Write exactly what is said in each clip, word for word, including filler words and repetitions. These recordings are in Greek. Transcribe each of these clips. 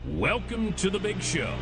Welcome to the big show.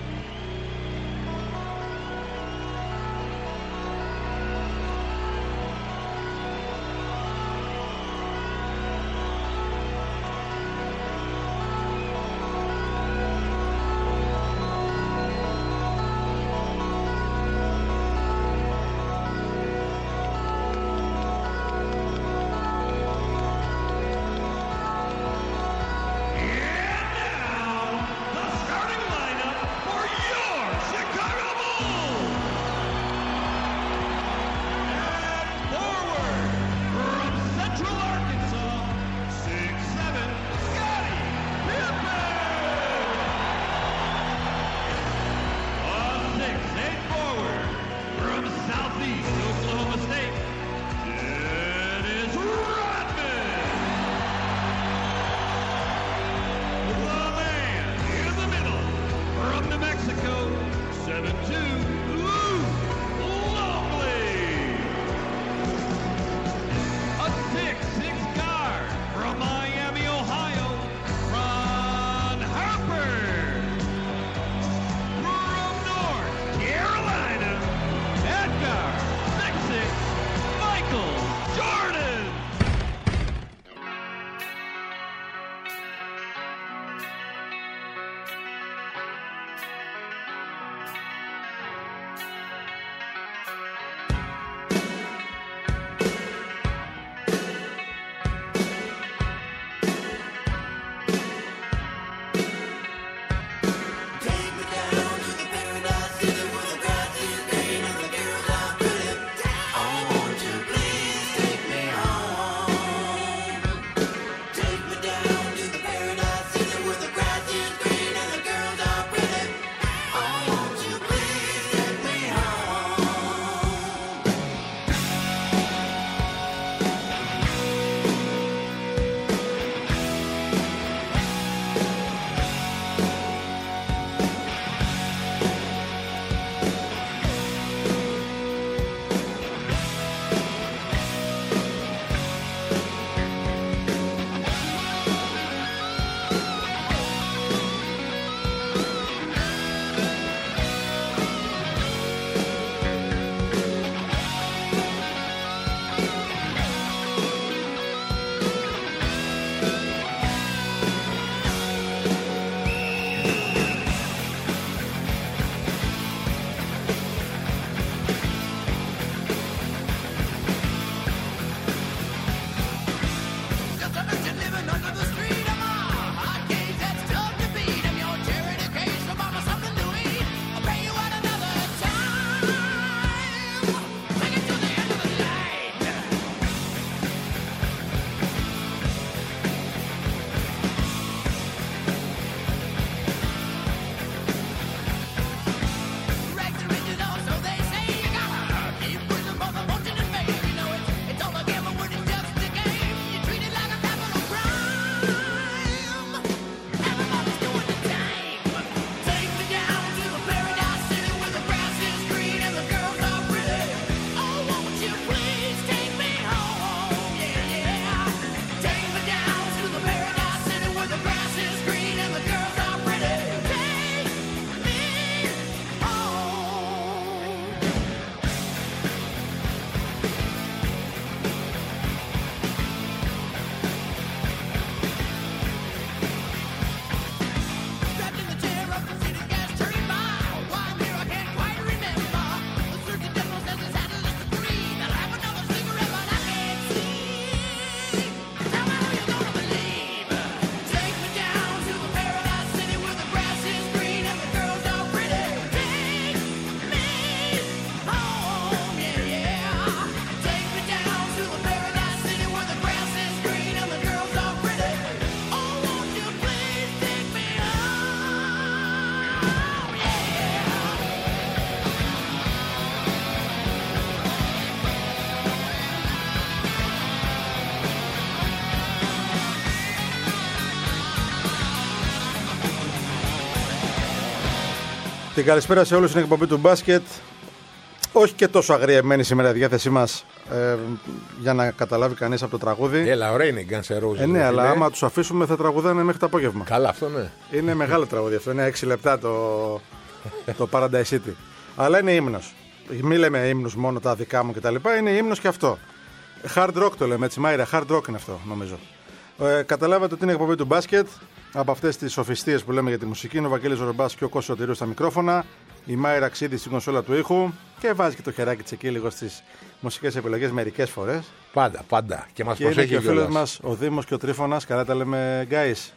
Και καλησπέρα σε όλους, στην εκπομπή του μπάσκετ. όχι και τόσο αγριεμένη σήμερα η διάθεσή μας ε, για να καταλάβει κανείς από το τραγούδι. Έλα, ωραία είναι η Guns N' Roses. Ε, ναι, αλλά άμα τους αφήσουμε θα τραγουδάνε μέχρι το απόγευμα. Καλά, αυτό ναι. Είναι μεγάλο τραγούδι αυτό. Είναι έξι λεπτά το, το Paradise City. Αλλά είναι ύμνος. Μην λέμε ύμνους μόνο τα δικά μου κτλ. Είναι ύμνος και αυτό. Hard rock το λέμε έτσι, Μάιρα. Hard rock είναι αυτό, νομίζω. Ε, καταλάβατε ότι είναι εκπομπή του μπάσκετ. Από αυτές τις σοφιστίες που λέμε για τη μουσική είναι ο Βαγγέλης Ζωρμπάς και ο Κώστας Σωτηρίου στα μικρόφωνα. Η Μάιρα Αξίδη στην κονσόλα του ήχου. Και βάζει και το χεράκι της εκεί λίγο στις μουσικές επιλογές μερικές φορές. Πάντα, πάντα. Και μας και είναι προσέχει και ο φίλος μας ο Δήμος και ο Τρίφωνας. Καλά τα λέμε, guys.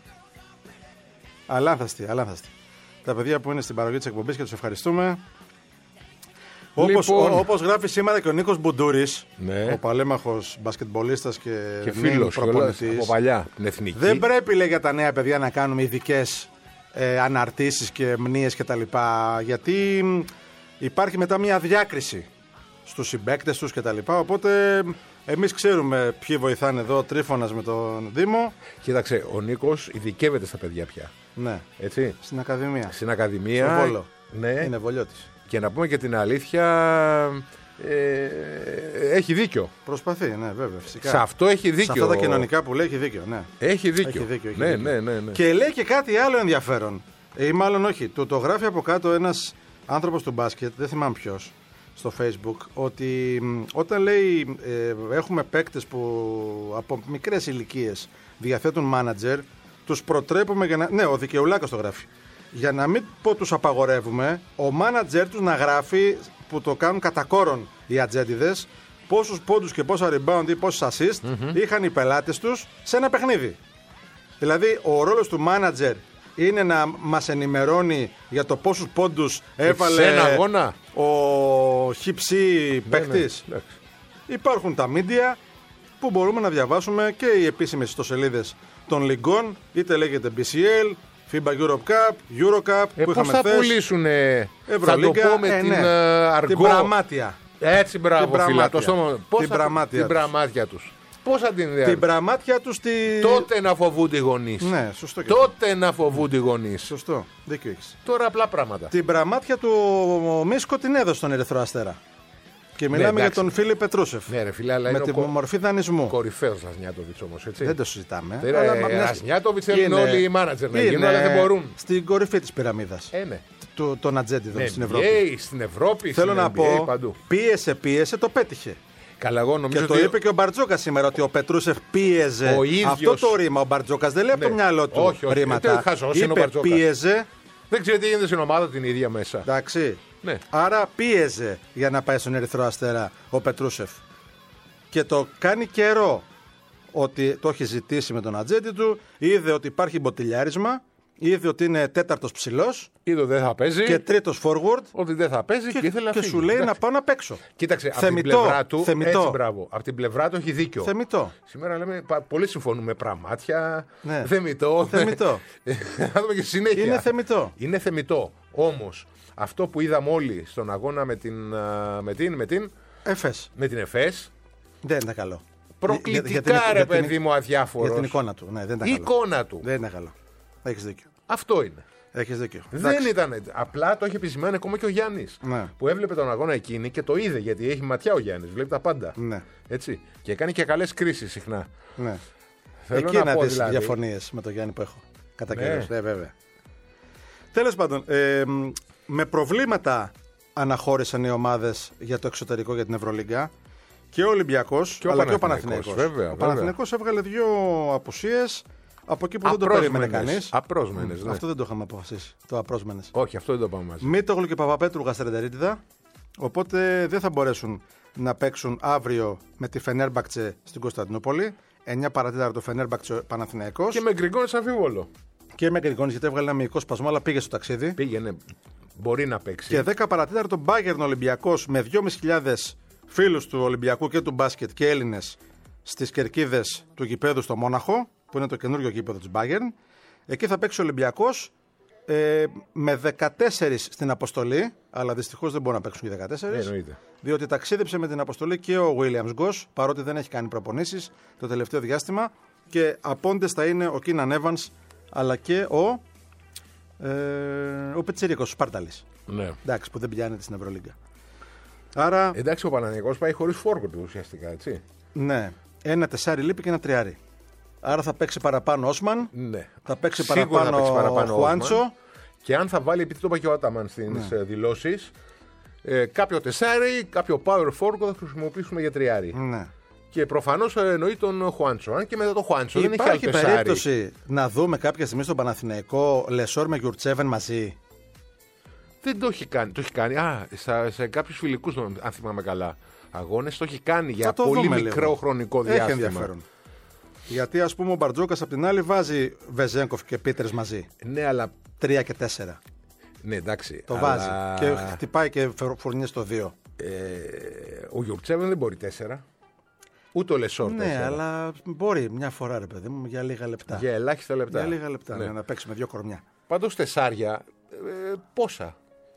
Αλάνθαστοι, αλάνθαστοι. Τα παιδιά που είναι στην παραγωγή της εκπομπής και τους ευχαριστούμε. Όπως, Λοιπόν. όπως γράφει σήμερα και ο Νίκος Μπουντούρης, Ναι. ο παλέμαχος μπασκετμπολίστας και, Και νέος φίλος προπονητής. από παλιά, την εθνική. Δεν πρέπει, λέει, για τα νέα παιδιά να κάνουμε ειδικές ε, αναρτήσεις και μνήες κτλ. Γιατί μ, υπάρχει μετά μια διάκριση στους συμπαίκτες τους κτλ. Οπότε εμείς ξέρουμε ποιοι βοηθάνε εδώ, ο Τρίφωνας με τον Δήμο. Κοίταξε, ο Νίκος ειδικεύεται στα παιδιά πια. Ναι, Έτσι. στην Ακαδημία. Στην Ακαδημία. Στο Βόλο. Ναι. Είναι Βολιώτης. Και να πούμε και την αλήθεια, ε, έχει δίκιο. Προσπαθεί, ναι, βέβαια, φυσικά. Σε αυτό έχει δίκιο. Σε αυτά τα κοινωνικά που λέει έχει δίκιο, ναι. Έχει δίκιο. Έχει δίκιο, έχει ναι, δίκιο. ναι, ναι, ναι. Και λέει και κάτι άλλο ενδιαφέρον. Ή μάλλον όχι. Του το γράφει από κάτω ένας άνθρωπος του μπάσκετ, δεν θυμάμαι ποιος, στο Facebook, ότι μ, όταν λέει ε, έχουμε παίκτες που από μικρές ηλικίες διαθέτουν μάνατζερ, τους προτρέπουμε για να. Ναι, ο Δικαιουλάκος το γράφει. Για να μην πω τους απαγορεύουμε, ο μάνατζερ τους να γράφει, που το κάνουν κατά κόρον οι ατζέντιδες, πόσους πόντους και πόσα rebound ή πόσους assist mm-hmm. είχαν οι πελάτες τους σε ένα παιχνίδι. Δηλαδή, ο ρόλος του μάνατζερ είναι να μας ενημερώνει για το πόσους πόντους έβαλε σε ένα αγώνα. ο χυψή παίκτης. Ναι, ναι. Υπάρχουν τα media που μπορούμε να διαβάσουμε και οι επίσημες ιστοσελίδες των λιγκών, είτε λέγεται μπι σι ελ, φίμπα Europe Cup, Eurocup Ε, που πώς είχαμε θα χθες, πουλήσουν, θα το πω με ε, την ναι. ε, αργό. Την πραμάτια. Έτσι, μπράβο, Την φίλα. Το πραμάτια. στόμα. Πώς Την θα πραμάτια την τους. πραμάτια τους. Πώς θα την Την διαβάσουν. πραμάτια του στη. Τότε να φοβούνται οι γονείς. Ναι, σωστό και αυτό. Τότε να φοβούνται οι γονείς. Σωστό, δίκιο έχεις. Τώρα απλά πράγματα. Την πραμάτια του ο Μίσκο την έδωσε στον Ερυθρό Αστέρα. Και μιλάμε για εντάξει. τον Φίλιπ Πετρούσεφ. Ναι, ρε φίλε, αλλά με είναι την ο κο- μορφή δανεισμού. κορυφαίος Λασνιάτοβιτς όμως, έτσι. Δεν το συζητάμε. Δεν αλλά είναι μιας- Λασνιάτοβιτς, θέλουν είναι- όλοι οι μάνατζερ να είναι γίνουν, αλλά δεν μπορούν. Στην κορυφή της πυραμίδας. Ε, ναι. Του, των ατζέντιδων Ναι, στην N B A, Ευρώπη. στην Ευρώπη, Θέλω στην να N B A, πω, παντού. πίεσε, πίεσε, το πέτυχε. Καλά, εγώ νομίζω Και το ότι είπε και ο Μπαρτζόκας σήμερα ότι ο Πετρούσεφ πίεζε. Ο ίδιος- Αυτό το ρήμα ο Μπαρτζόκας δεν λέει από Ναι. το μυαλό του Όχι, όχι. ρήματα. Ε, χαζός είναι ο Είπε Μπαρτζόκας. πίεζε. δεν ξέρω τι γίνεται στην ομάδα την ίδια μέσα. Εντάξει. Ναι. Άρα πίεζε για να πάει στον Ερυθρό Αστέρα ο Πετρούσεφ. Και το κάνει καιρό ότι το έχει ζητήσει με τον ατζέντη του. Είδε ότι υπάρχει μποτιλιάρισμα. Είδε ότι είναι τέταρτος ψηλός Είδω δεν θα παίζει, και τρίτος forward. ότι δεν θα παίζει και, Και, ήθελε να και φύγει. σου λέει Εντάξει. να πάω να παίξω. Κοίταξε, από την Θεμιτό, πλευρά του. θεμιτό. Έτσι, μπράβο. Από την πλευρά του έχει δίκιο. Θεμιτό. Σήμερα λέμε, πα- πολύ συμφωνούμε. Πραμάτια, Ναι. θεμιτό. Θεμιτό. Θα δούμε και συνέχεια. Είναι θεμιτό. Είναι θεμιτό. Όμως, αυτό που είδαμε όλοι στον αγώνα με την, α, με την, με την, Εφές. με την ΕΦΕΣ, Δεν ήταν καλό. προκλητικά Για- για την- ρε για την- παιδί μου αδιάφορος. Για την εικόνα του. Ναι, δεν ήταν Η καλό. εικόνα του. Δεν ήταν καλό. Έχεις δίκιο. Αυτό είναι. Έχεις δίκιο. Δεν Εντάξει. ήταν. Απλά το έχει επισημάνει ακόμα και ο Γιάννης. Ναι. Που έβλεπε τον αγώνα εκείνη και το είδε γιατί έχει ματιά ο Γιάννης. Βλέπει τα πάντα. Ναι. Έτσι. Και κάνει και καλές κρίσεις συχνά. Ναι. Θέλω Εκεί να να πω δεις δηλαδή. διαφωνίες με τον Γιάννη που έχω. Κατά Ναι. καιρούς. Ναι, βέβαια. Τέλος πάντων, ε, μ, με προβλήματα αναχώρησαν οι ομάδες για το εξωτερικό για την Ευρωλίγκα και ο Ολυμπιακός Και ο αλλά και ο Παναθηναϊκός, Παναθηναϊκός. βέβαια, Ο βέβαια. Παναθηναϊκός έβγαλε δύο απουσίες από εκεί που δεν το περίμενε κανείς. Απρόσμενες, ναι. Αυτό δεν το είχαμε αποφασίσει. Το απρόσμενες. Όχι, αυτό δεν το πάμε μαζί. Μήτογλου και Παπαπέτρου Γαστερεντερίτιδα. Οπότε δεν θα μπορέσουν να παίξουν αύριο με τη Φενέρμπακτσε στην Κωνσταντινούπολη. εννιά παρατέταρτο Φενέρμπακτσε Παναθηναϊκός. Και με γκριγκόνε αμφίβολο. Και με Γκριγκόνης γιατί έβγαλε ένα μυϊκό σπασμό, αλλά πήγε στο ταξίδι. Πήγαινε. Μπορεί να παίξει. Και δέκα παρατέταρτο Μπάγερν Ολυμπιακός με δυόμισι χιλιάδες φίλους του Ολυμπιακού και του μπάσκετ και Έλληνες στις κερκίδες του γηπέδου στο Μόναχο, που είναι το καινούριο γήπεδο της Μπάγερν. Εκεί θα παίξει ο Ολυμπιακός ε, με δεκατέσσερις στην αποστολή, αλλά δυστυχώς δεν μπορούν να παίξουν οι δεκατέσσερις. Εννοείται. Διότι ταξίδεψε με την αποστολή και ο Williams Goss, παρότι δεν έχει κάνει προπονήσεις το τελευταίο διάστημα. Και απόντες θα είναι ο Κίναν Evans, αλλά και ο, ε, ο Πετσερίκος, ο Σπάρταλης. Ναι. Εντάξει, που δεν πιάνεται στην Ευρωλίγκα. Άρα, Εντάξει, ο Παναθηναϊκός πάει χωρίς φόρκο του ουσιαστικά, έτσι. ναι, ένα τεσάρι λείπει και ένα τριάρι. Άρα θα παίξει παραπάνω Όσμαν, Ναι. θα παίξει Σίγουρα παραπάνω, θα παίξει παραπάνω Χουάντσο. Όσμαν. Και αν θα βάλει, επειδή το είπα και ο Άταμαν στις ναι. δηλώσεις, ε, κάποιο τεσάρι, κάποιο power forward θα χρησιμοποιήσουμε για τριάρι. Ναι. Και προφανώς εννοεί τον Χουάντσο. Αν και μετά τον Χουάντσο δεν έχει άλλο Υπάρχει τεσάρι. περίπτωση να δούμε κάποια στιγμή στον Παναθηναϊκό Λεσόρ με Γιουρτσέβεν μαζί. Δεν το έχει κάνει. Το έχει κάνει. Α, σε, σε κάποιους φιλικούς, αν θυμάμαι καλά, αγώνες το έχει κάνει για το πολύ δούμε μικρό λίγο. χρονικό διάστημα. Έχει ενδιαφέρον. Γιατί ας πούμε ο Μπαρτζόκας απ' την άλλη βάζει Βεζέγκοφ και Πίτερς μαζί. Ναι, αλλά. Τρία και τέσσερα. Ναι, εντάξει. Το αλλά... βάζει. Και χτυπάει και φουρνιές στο δύο. Ε, ο Γιουρτσέβεν δεν μπορεί τέσσερα. Ούτε ο Λεσόρ Ναι, τέσσερα. αλλά μπορεί μια φορά, ρε παιδί μου, για λίγα λεπτά. Για ελάχιστα λεπτά. Για λίγα λεπτά, Ναι. ναι, να παίξει με δύο κορμιά. Πάντως τεσσάρια, ε, πόσα.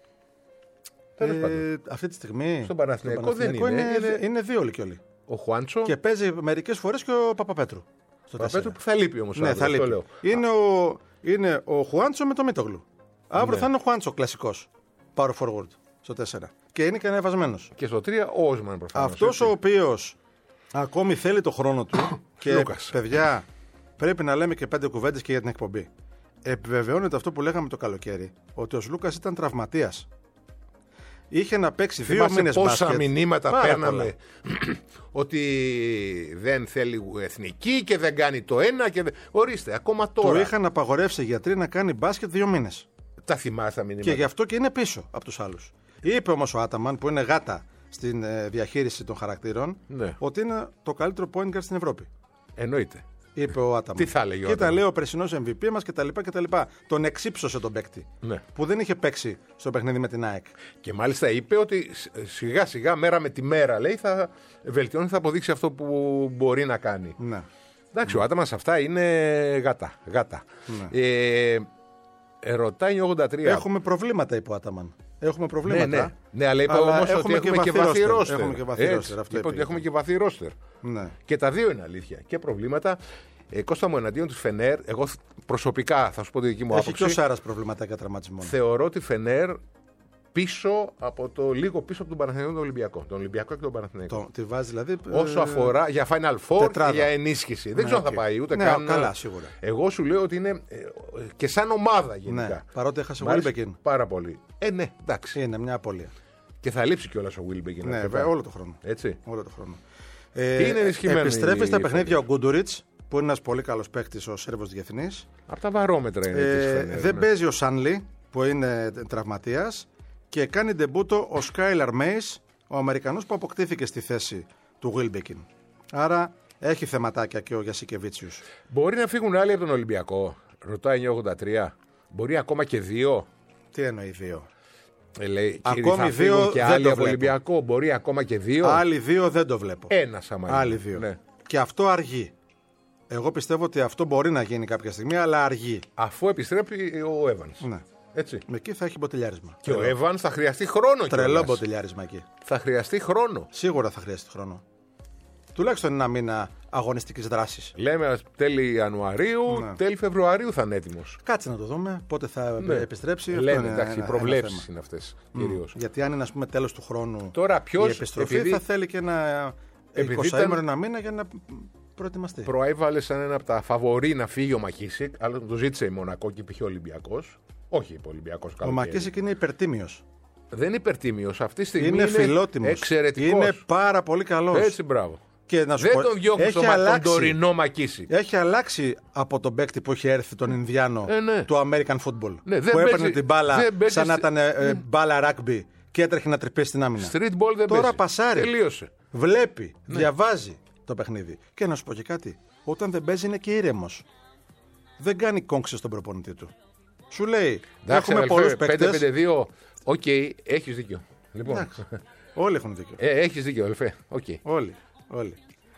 Τέλος πάντων. Ε, αυτή τη στιγμή. Στον Παναθηναϊκό δεν Παναθηναϊκό είναι. Είναι, Είναι- είναι δύο όλοι και όλοι. Ο Χουάντσο. Και παίζει μερικές φορές και ο Παπαπέτρου. Στο Παπέτρου τέσσερα. που θα λείπει όμως. Ναι, αύριο, θα αυτό λείπει. λέω. Είναι ο, είναι ο Χουάντσο με το Μίτογλου. Αύριο Ναι. θα είναι ο Χουάντσο κλασικός. Power forward στο τέσσερα. Και είναι και ανεβασμένος. Και στο τρία ο Όσμαν προφανώς. Αυτός έτσι. ο οποίος ακόμη θέλει το χρόνο του και Λούκας. παιδιά πρέπει να λέμε και πέντε κουβέντες και για την εκπομπή. Επιβεβαιώνεται αυτό που λέγαμε το καλοκαίρι, ότι ο Σλούκας ήταν τραυματίας. Είχε να παίξει δύο Θυμάσαι μήνες πόσα μπάσκετ. μηνύματα Πάρα παίρναμε ότι δεν θέλει εθνική και δεν κάνει το ένα και δεν... Ορίστε, ακόμα Του τώρα. είχαν απαγορεύσει οι γιατροί να κάνει μπάσκετ δύο μήνες. Τα θυμάσαι τα μηνύματα. Και γι' αυτό και είναι πίσω από τους άλλους. Είπε όμως ο Άταμαν, που είναι γάτα στην ε, διαχείριση των χαρακτήρων, Ναι. ότι είναι το καλύτερο point guard στην Ευρώπη. Εννοείται. Είπε ο Άταμαν. Τι θα έλεγε ο Κοίτα, Άταμαν. λέει ο περσινός εμ βι πι μας κτλ. κτλ. Τον εξύψωσε τον παίκτη. Ναι. Που δεν είχε παίξει στο παιχνίδι με την ΑΕΚ. Και μάλιστα είπε ότι σιγά σιγά, μέρα με τη μέρα, λέει, θα βελτιώνει, θα αποδείξει αυτό που μπορεί να κάνει. Ναι. Εντάξει, ο Άταμαν σε αυτά είναι γάτα. γάτα. Ναι. Ε, ε, ρωτάει ογδόντα τρία. Έχουμε προβλήματα, είπε ο Άταμαν. Έχουμε προβλήματα. Ναι, ναι. Ναι, αλλά είπα όμως ότι έχουμε και βαθύ ρόστερ. Έχουμε και βαθύ Έτσι, ρόστερ. Αυτό είπε είπε. ότι έχουμε και βαθύ ρόστερ. Ναι. Και τα δύο είναι αλήθεια. Και προβλήματα. Ε, Κώστα μου, εναντίον της Φενέρ, εγώ προσωπικά θα σου πω τη δική μου Έχει άποψη. και ο Σάρας προβληματάκια τραυματισμών. Θεωρώ τη Φενέρ πίσω από το λίγο πίσω από τον Παναθηναϊκό και τον Ολυμπιακό. Τον Ολυμπιακό και τον Παναθηναϊκό. Το, τη βάζει δηλαδή. Όσο ε, αφορά για Final Four τετράδα. και για ενίσχυση. Δεν Ναι, ξέρω αν θα οκ. πάει ούτε Ναι, καν. καλά, σίγουρα. Εγώ σου λέω ότι είναι ε, και σαν ομάδα γενικά. Ναι, παρότι έχασε ο Μ' άρεσε Wilbekin. πάρα πολύ. Ε, ναι, εντάξει. Είναι μια απώλεια. Και θα λείψει κιόλα ο Wilbekin. Ναι, αρκετά. βέβαια, όλο το χρόνο. Έτσι. Όλο το χρόνο. Ε, Είναι ενισχυμένη επιστρέφει στα η παιχνίδια ο Γκούντουριτς, που είναι ένας πολύ καλός παίκτης, ο Σέρβος διεθνής. Από τα βαρόμετρα είναι Ε, της Φενέρ. δεν ναι. παίζει ο Σάνλι, που είναι τραυματίας. Και κάνει ντεμπούτο ο Σκάιλαρ Μέις, ο Αμερικανός που αποκτήθηκε στη θέση του Wilbekin. Άρα έχει θεματάκια και ο Γιασικεβίτσιους. Μπορεί να φύγουν άλλοι από τον Ολυμπιακό. Ρωτάει εννιακόσια ογδόντα τρία. Μπορεί ακόμα και δύο. Τι εννοεί δύο. Ε, λέει, Ακόμη κύριε, θα δύο φύγουν και δεν άλλοι το από βλέπω. Ολυμπιακό. Μπορεί ακόμα και δύο. Άλλοι δύο δεν το βλέπω. Ένα άμα είναι. Άλλοι δύο. Ναι. Και αυτό αργεί. Εγώ πιστεύω ότι αυτό μπορεί να γίνει κάποια στιγμή, αλλά αργεί. Αφού επιστρέψει ο Evans. Ναι. Έτσι. Εκεί θα έχει μποτιλιάρισμα. Και ο Τρελό. Evans θα χρειαστεί χρόνο. Τρελό κιόλας. μποτιλιάρισμα εκεί. Θα χρειαστεί χρόνο. Σίγουρα θα χρειαστεί χρόνο. Τουλάχιστον ένα μήνα αγωνιστικής δράσης. Λέμε τέλη Ιανουαρίου, Ναι. τέλη Φεβρουαρίου θα είναι έτοιμο. Κάτσε να το δούμε πότε θα Ναι. επιστρέψει. Αυτό Λένε, είναι εντάξει, οι ένα- προβλέψει ένα θέμα. είναι αυτέ κυρίω. Γιατί αν είναι ας πούμε τέλος του χρόνου Τώρα ποιος, η επιστροφή επειδή- θα θέλει και ένα Επειδή είκοσι ήταν- ένα μήνα για να προετοιμαστεί. Προέβαλε σαν ένα από τα φαβορί να φύγει ο Μακίσικ, αλλά το ζήτησε η Μονακό και πήγε ο Ολυμπιακό. Όχι, είπε ο Ολυμπιακό Ο Μακίσικ είναι υπερτίμιος. Δεν είναι υπερτίμιο. Αυτή τη στιγμή Είναι, είναι φιλότιμος. εξαιρετικό. Είναι πάρα πολύ καλός. Έτσι, μπράβο. Και να σου Δεν πω, τον διώχνει έχει στο μα- τον αλλάξει. τωρινό Μακίσικ. Έχει αλλάξει από τον παίκτη που είχε έρθει τον Ινδιάνο Ε, ναι. του American Football. Ναι, δεν που έπαιρνε παίζει- την μπάλα δεν παίζει σαν να στη- ήταν ε, ε, μπάλα ράκμπι και έτρεχε να τρυπήσει την άμυνα. Street ball δεν Τώρα παίζει. πασάρει. Τελείωσε. Βλέπει, Ναι. διαβάζει το παιχνίδι. Και να σου πω και κάτι. Όταν δεν παίζει είναι και ήρεμος. Δεν κάνει κόγξες στον προπονητή του. Σου λέει, Εντάξει, έχουμε πολλούς πέντε πέντε παίκτες. δύο. Οκ, έχει δίκιο. Λοιπόν, Εντάξει. Όλοι έχουν δίκιο. ε, έχει δίκιο, αδελφέ. Οκ. Όλοι. Όλοι.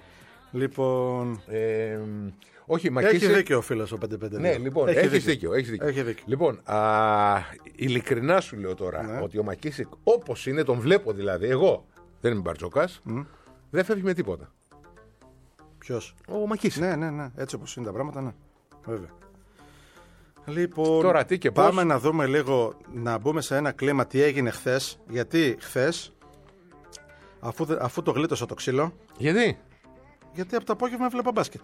Λοιπόν. Ε, όχι, Έχει Μακίσικ. δίκιο ο φίλος ο πέντε πέντε. Ναι, λοιπόν, έχει δίκιο. δίκιο, έχεις δίκιο. Έχει δίκιο. Λοιπόν, α, ειλικρινά σου λέω τώρα Ναι. ότι ο Μακίσικ, όπως είναι, τον βλέπω δηλαδή, εγώ δεν είμαι Μπαρτζόκας, δεν φεύγει με τίποτα. Ποιος? Ο Μακίσικ. Ναι, ναι, ναι. Έτσι όπως είναι τα πράγματα, ναι. Βέβαια. Λοιπόν, Τώρα τι και πώς. πάμε να δούμε λίγο, να μπούμε σε ένα κλίμα τι έγινε χθες. Γιατί χθες Αφού, δε- αφού το γλίτωσα το ξύλο, Γιατί? γιατί από το απόγευμα έβλεπα μπάσκετ.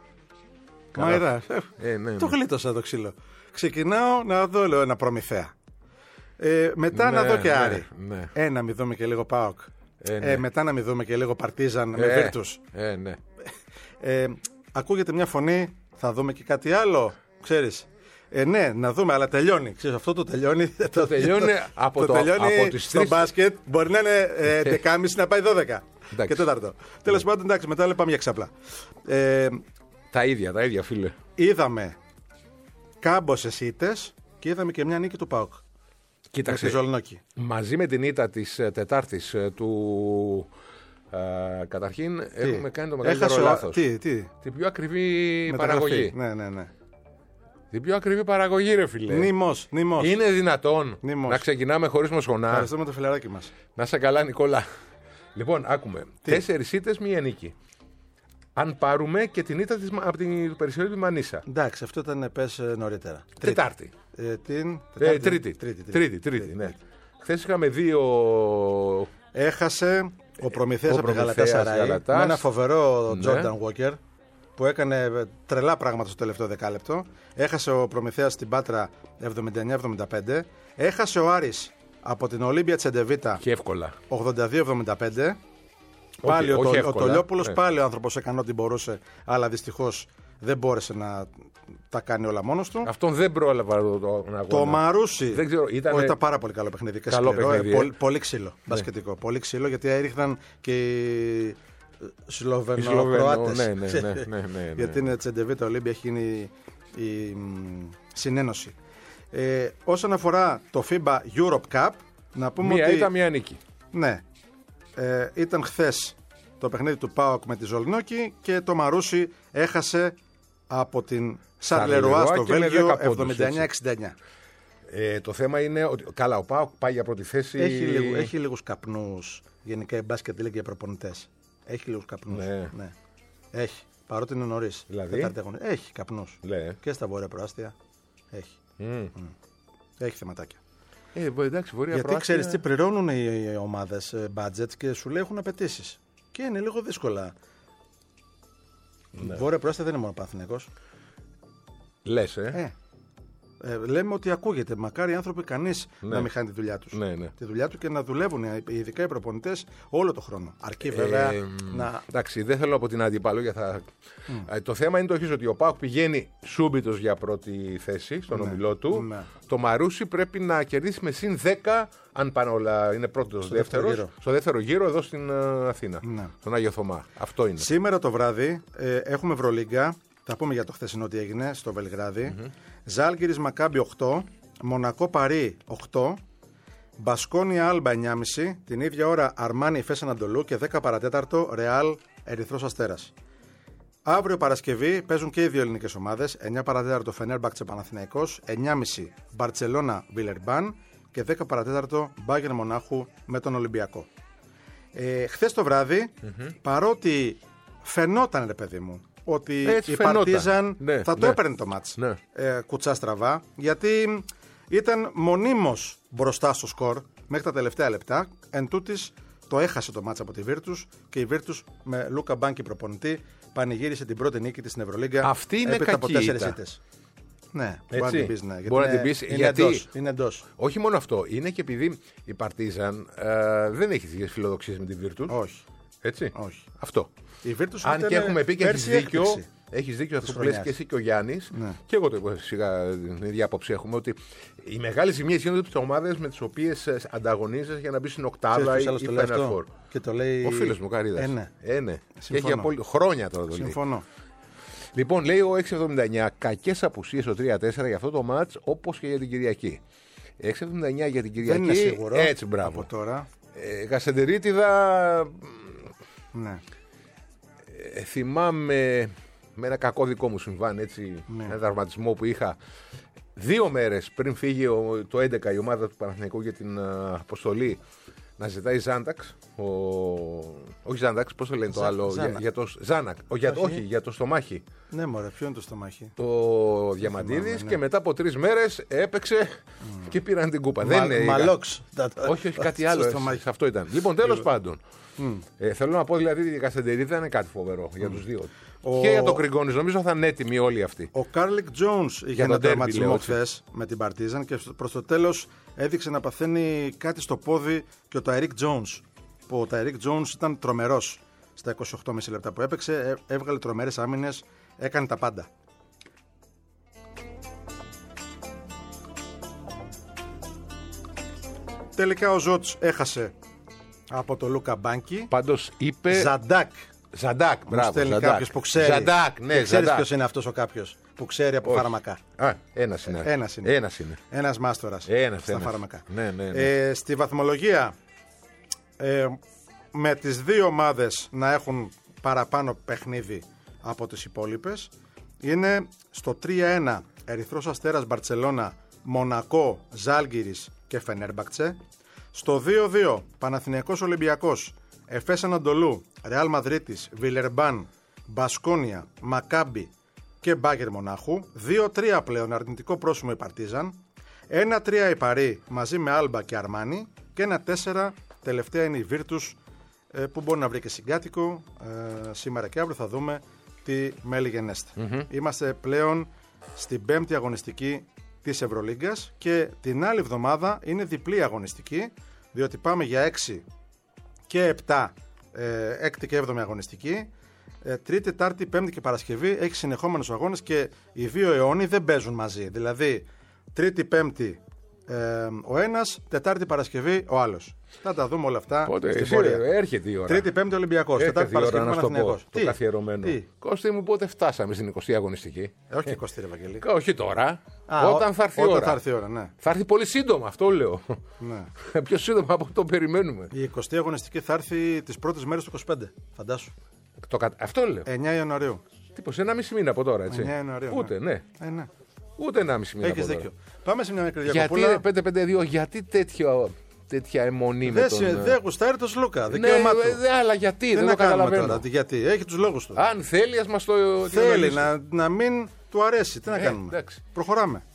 Καλά. Μαϊρά. Ε, Ε, ναι, το ναι. γλίτωσα το ξύλο. Ξεκινάω να δω, λέω, ένα Προμηθέα. Ε, μετά Ναι, να δω και ναι, Άρη. ναι. Ε, να μην δούμε και λίγο ΠΑΟΚ. Ε, Ε, ναι. μετά να μην δούμε και λίγο Παρτίζαν με Ε, Βίρτους. Ε, ναι. Ε, ακούγεται μια φωνή, θα δούμε και κάτι άλλο, ξέρεις. Ε, ναι, να δούμε, αλλά τελειώνει. Ξέρεις, αυτό το τελειώνει. Το, τελειώνει από το- τελειώνει από τις στο τρεις. μπάσκετ. Μπορεί να είναι ε, δεκάμιση να πάει δώδεκα. Εντάξει. Και τέταρτο. Τέλος πάντων, εντάξει, μετά λέει πάμε για ξάπλα. Ε, Τα ίδια, τα ίδια, φίλε. είδαμε κάμποσες ήττες και είδαμε και μια νίκη του ΠΑΟΚ. Με τη Κοίταξε, Ζολνόκη. μαζί με την ήττα της ε, Τετάρτης ε, του... ε, καταρχήν έχουμε κάνει το μεγαλύτερο Έχασε ο- λάθος. Τι, τι. Την πιο ακριβή Μεταγραφή. παραγωγή. Ναι, ναι, ναι. Την πιο ακριβή παραγωγή, ρε φίλε. Νήμος, νήμος. Είναι δυνατόν Νήμος. να ξεκινάμε χωρίς μοσχονά. Ευχαριστούμε το φιλαράκι μας. Να σε καλά, Νικόλα. Λοιπόν, άκουμε. Τέσσερις ήττες, μία νίκη. Αν πάρουμε και την ήττα της, από την του Περιστέρι του Μανίσα. Εντάξει, αυτό ήταν πες ε, νωρίτερα. Τετάρτη. Ε, την... Ε, Τετάρτη. τρίτη. Τρίτη, τρίτη, ναι. Χθες είχαμε δύο. Έχασε ο Προμηθέας Ο από τη Προμηθέας Γαλατάσαραη Γαλατάς. με ένα φοβερό Ναι. Τζόρνταν Walker που έκανε ε, τρελά πράγματα στο τελευταίο δεκάλεπτο. Έχασε ο Προμηθέας στην Πάτρα εβδομήντα εννιά εβδομήντα πέντε. Έχασε ο Άρης από την Ολύμπια Τσεντεβίτα Και εύκολα. ογδόντα δύο εβδομήντα πέντε. Πάλι ο, όχι το, ο εύκολα. Τολιόπουλος, Ναι. πάλι ο άνθρωπος έκανε ό,τι μπορούσε, αλλά δυστυχώς δεν μπόρεσε να τα κάνει όλα μόνος του. Αυτόν δεν πρόλαβα το, το, τον αγώνα. Το Μαρούσι. Δεν ξέρω, ήταν- Όχι, ήταν πάρα πολύ καλό παιχνίδι. Και Καλό σκληρό, παιχνίδι, ε, ε. πολύ, πολύ ξύλο. Μπασκετικό. Πολύ ξύλο γιατί έριχναν και οι Σλοβενοκροάτες. Ναι, ναι, ναι, ναι, ναι, ναι. Γιατί είναι Τσεντεβίτα Ολύμπια, έχει γίνει η, η μ, συνένωση. Ε, όσον αφορά το FIBA Europe Cup, να πούμε Μία ότι. ήταν, μία νίκη. Ναι. Ε, ήταν χθες το παιχνίδι του ΠΑΟΚ με τη Ζολνόκη και το Μαρούσι έχασε από την Σαρλερουά Σαρλερουά στο και με Βέλγιο δέκα πόντους, εβδομήντα εννιά εξήντα εννιά. Ε, το θέμα είναι ότι. Καλά, ο Πάοκ πάει για πρώτη θέση. Έχει, λίγου, έχει λίγους καπνούς. Γενικά η μπάσκετ λέει και οι προπονητές. Έχει λίγους καπνούς. Ναι. Έχει. Παρότι είναι νωρίς. Δηλαδή? Τετάρτη αγωνία. Έχει καπνούς. Λέει. Και στα βόρεια προάστια. Έχει. Mm. Έχει θεματάκια. Ε, εντάξει, Βόρεια Γιατί Προάστια- ξέρεις τι, πληρώνουν οι, οι ομάδες ε, budget και σου λέει έχουν απαιτήσεις. Και είναι λίγο δύσκολα. Ναι. Βόρεια προάστια δεν είναι μόνο Παναθηναϊκός. Λες, ε. Ε. Ε, λέμε ότι ακούγεται. Μακάρι οι άνθρωποι κανείς Ναι. να μην χάνει τη δουλειά τους. Ναι, ναι. Τη δουλειά του και να δουλεύουν, ειδικά οι προπονητές, όλο το χρόνο. Αρκεί βέβαια Ε, να. Εντάξει, δεν θέλω από την αντίπαλο για θα... Ε, το θέμα είναι το εξής, ότι ο Πάοκ πηγαίνει σούμπιτος για πρώτη θέση στον ομιλό του. Ναι. Το Μαρούσι πρέπει να κερδίσει με συν δέκα, αν πάνε όλα, είναι πρώτος, Στο δεύτερο δεύτερος, γύρο. στο δεύτερο γύρο εδώ στην ε, Αθήνα. Ναι. Στον Άγιο Θωμά. Αυτό είναι. Σήμερα το βράδυ ε, έχουμε Ευρωλίγκα. Θα πούμε για το χθεσινό τι έγινε στο Βελιγράδι. Mm-hmm. Ζάλγκιρις Μακάμπι οκτώ, Μονακό Παρί οκτώ, Μπασκόνια Άλμπα εννιά και μισή, την ίδια ώρα Αρμάνι Εφές Ανατολού και δέκα παρατέταρτο Ρεάλ Ερυθρός Αστέρας. Αύριο Παρασκευή παίζουν και οι δύο ελληνικές ομάδες, εννιά παρατέταρτο Φενέρμπαχτσε Παναθηναϊκός, εννιά και μισή Μπαρτσελώνα Βιλερμπάν και δέκα παρατέταρτο Μπάγερν Μονάχου με τον Ολυμπιακό. Ε, χθες το βράδυ, mm-hmm. παρότι φαινόταν, ρε παιδί μου, ότι Έτσι η φαινόταν. Παρτίζαν Ναι, θα το ναι. έπαιρνε το μάτς Ναι. ε, κουτσά στραβά, γιατί ήταν μονίμως μπροστά στο σκορ μέχρι τα τελευταία λεπτά. Εν τούτης το έχασε το μάτς από τη Βίρτους και η Βίρτους με Λούκα Μπάνκι προπονητή πανηγύρισε την πρώτη νίκη της στην Ευρωλίγκα. Αυτή είναι έπειτα από κακή τέσσερις ήττα. ήττες. Ναι, Έτσι. μπορεί να την πεις, ναι. Γιατί Μπορεί να είναι- την πεις, είναι γιατί- εντός, είναι εντός. Όχι μόνο αυτό, είναι και επειδή η Παρτίζαν ε, δεν έχει τις φιλοδοξίες με τη Βίρτους. Όχι, Έτσι. όχι. Αυτό. Η Βίρτους Αν ήταν και έχουμε πει και έχεις πέρσι δίκιο, έκπληξη. έχεις δίκιο αυτό της που λες χρονιάς. και εσύ και ο Γιάννης. Ναι. Και εγώ το είπα σιγά την ίδια άποψη έχουμε ότι οι μεγάλες ζημίες γίνονται από τις ομάδες με τις οποίες ε, ανταγωνίζεσαι για να μπει στην Ξέρεις οκτάδα ποιος ή άλλος το Final λέει αυτό? Four. Και το λέει... Ο φίλος μου Καρίδας. Ε, ναι. Ε, ναι. Και Συμφωνώ. έχει απόλυ... χρόνια τώρα το λέει. Συμφωνώ. Λοιπόν, λέει ο έξι εβδομήντα εννιά, κακές απουσίες στο τρία τέσσερα για αυτό το μάτς όπως και για την Κυριακή. έξι εβδομήντα εννιά για την Κυριακή. Δεν είναι σίγουρο. Έτσι, μπράβο. Από τώρα. Ε, Γασεντερίτιδα, Ναι. ε, θυμάμαι με ένα κακό δικό μου συμβάν, έτσι, Ναι. ένα τραυματισμό που είχα δύο μέρες πριν φύγει ο, το έντεκα η ομάδα του Παναθηναϊκού για την α, αποστολή να ζητάει Ζάνταξ. Ο... Όχι Ζάνταξ, πώς το λένε το Ζα- άλλο. Για, Ζάνακ. για το Ζάνακ. Ο, για, Όχι. όχι, για το στομάχι. Ναι, μωρέ, ποιο είναι το στομάχι. Ο Διαμαντίδης θυμάμαι, ναι. και μετά από τρεις μέρες έπαιξε και πήραν την κούπα. Μα, Δεν είναι. Μαλόξ. Όχι, όχι, κάτι άλλο. Σε αυτό ήταν. Λοιπόν, τέλος πάντων. Mm. Ε, θέλω να πω δηλαδή ότι η Καστεντερίδα είναι κάτι φοβερό mm. για τους δύο. Ο... Και για τον Γκριγκόνης, νομίζω θα είναι έτοιμοι όλοι αυτοί. Ο Κάρλικ Τζόουνς είχε ένα τερματισμό χθες με την Παρτίζαν και προς το τέλος έδειξε να παθαίνει κάτι στο πόδι και ο Ταϊρίκ Τζόουνς. Που ο Ταϊρίκ Τζόουνς ήταν τρομερός στα είκοσι οκτώ και μισό λεπτά που έπαιξε, έβγαλε τρομερές άμυνες, έκανε τα πάντα. Τελικά ο Ζότς έχασε από το Λούκα Μπάνκι. Πάντως είπε. Ζαντάκ. Ζαντάκ, μπράβο. Στέλνει κάποιος που ξέρει. Ζαντάκ, ναι, ξέρεις Ζαντάκ. Ποιος είναι αυτός ο κάποιος που ξέρει από Όχι. φάρμακα. Α, ένας είναι. Ένας είναι. Ένας είναι. Ένας μάστορας ένας, στα ένας. φάρμακα. Ναι, ναι, ναι. Ε, στη βαθμολογία, ε, με τις δύο ομάδες να έχουν παραπάνω παιχνίδι από τις υπόλοιπες, είναι στο τρία ένα Ερυθρός Αστέρας Μπαρτσελώνα, Μονακό, Ζάλγκιρις και Φενέρμπαχτσε. Στο δύο δύο Παναθηναϊκός Ολυμπιακός, Εφές Ανατολού, Ρεάλ Μαδρίτης, Βιλερμπάν, Μπασκόνια, Μακάμπι και Μπάγερ Μονάχου. δύο τρία πλέον αρνητικό πρόσημο η Παρτίζαν. ένα τρία η Παρί μαζί με Άλμπα και Αρμάνι. Και ένα τέσσερα τελευταία είναι η Βίρτους, που μπορεί να βρει και συγκάτοικο. Ε, σήμερα και αύριο θα δούμε τι μέλη γενέστε. Mm-hmm. Είμαστε πλέον στην πέμπτη αγωνιστική της Ευρωλίγκας και την άλλη εβδομάδα είναι διπλή αγωνιστική, διότι πάμε για έξι και επτά, ε, έκτη και έβδομη αγωνιστική. Ε, τρίτη, Τετάρτη, Πέμπτη και Παρασκευή έχει συνεχόμενους αγώνες και οι δύο αιώνιοι δεν παίζουν μαζί. Δηλαδή, Τρίτη, Πέμπτη ε, ο ένας, Τετάρτη, Παρασκευή ο άλλος. Θα τα δούμε όλα αυτά. Πότε, στην εσύ, πορεία. Έρχεται η ώρα. Τρίτη, Πέμπτη Ολυμπιακός. Τετάρτη, Παρασκευή Παναθηναϊκός. Το καθιερωμένο. Τι? Κώστη μου, πότε φτάσαμε στην εικοστή αγωνιστική. Ε, όχι εικοστή, ρε Βαγγέλη. Όχι τώρα. Α, όταν θα έρθει η όταν ώρα. Θα έρθει η ώρα, ναι. Θα έρθει πολύ σύντομα, αυτό λέω. Ναι. Πιο σύντομα από το περιμένουμε. Η εικοστή αγωνιστική θα έρθει τις πρώτες μέρες του είκοσι πέντε. Φαντάσου. Το, αυτό λέω. εννιά Ιανουαρίου. Τύπος ένα μισή μήνα από τώρα, έτσι. εννιά Ιανουαρίου. Ούτε, ναι. ναι. Ε, ναι. Ούτε ένα μισή μήνα. Έχεις από δίκιο. τώρα. Πάμε σε μια μικρή διακοπούλα. Γιατί πέντε πέντε δύο, γιατί τέτοιο, τέτοια αιμονή με τον... Δεν γουστάρει το Σλούκα. Ναι, δικαίωμά του. δε, αλλά γιατί, δεν, δεν το καταλαβαίνω. Τώρα, γιατί, έχει τους λόγους του. Αν θέλει, ας μας το... Θέλει να, να μην του αρέσει. Τι να ε, κάνουμε. Εντάξει. Προχωράμε.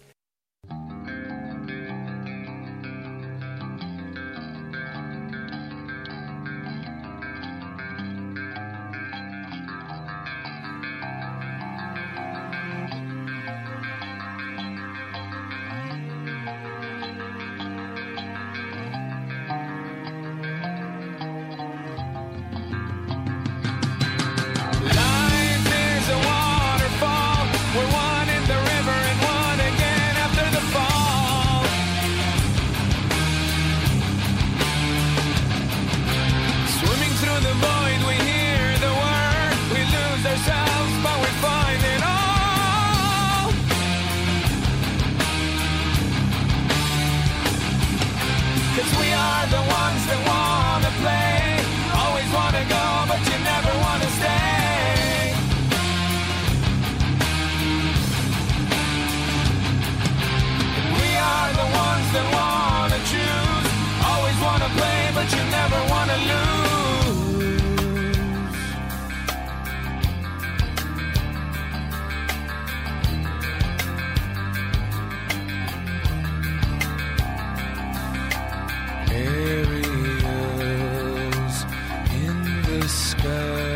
Aerials in the sky.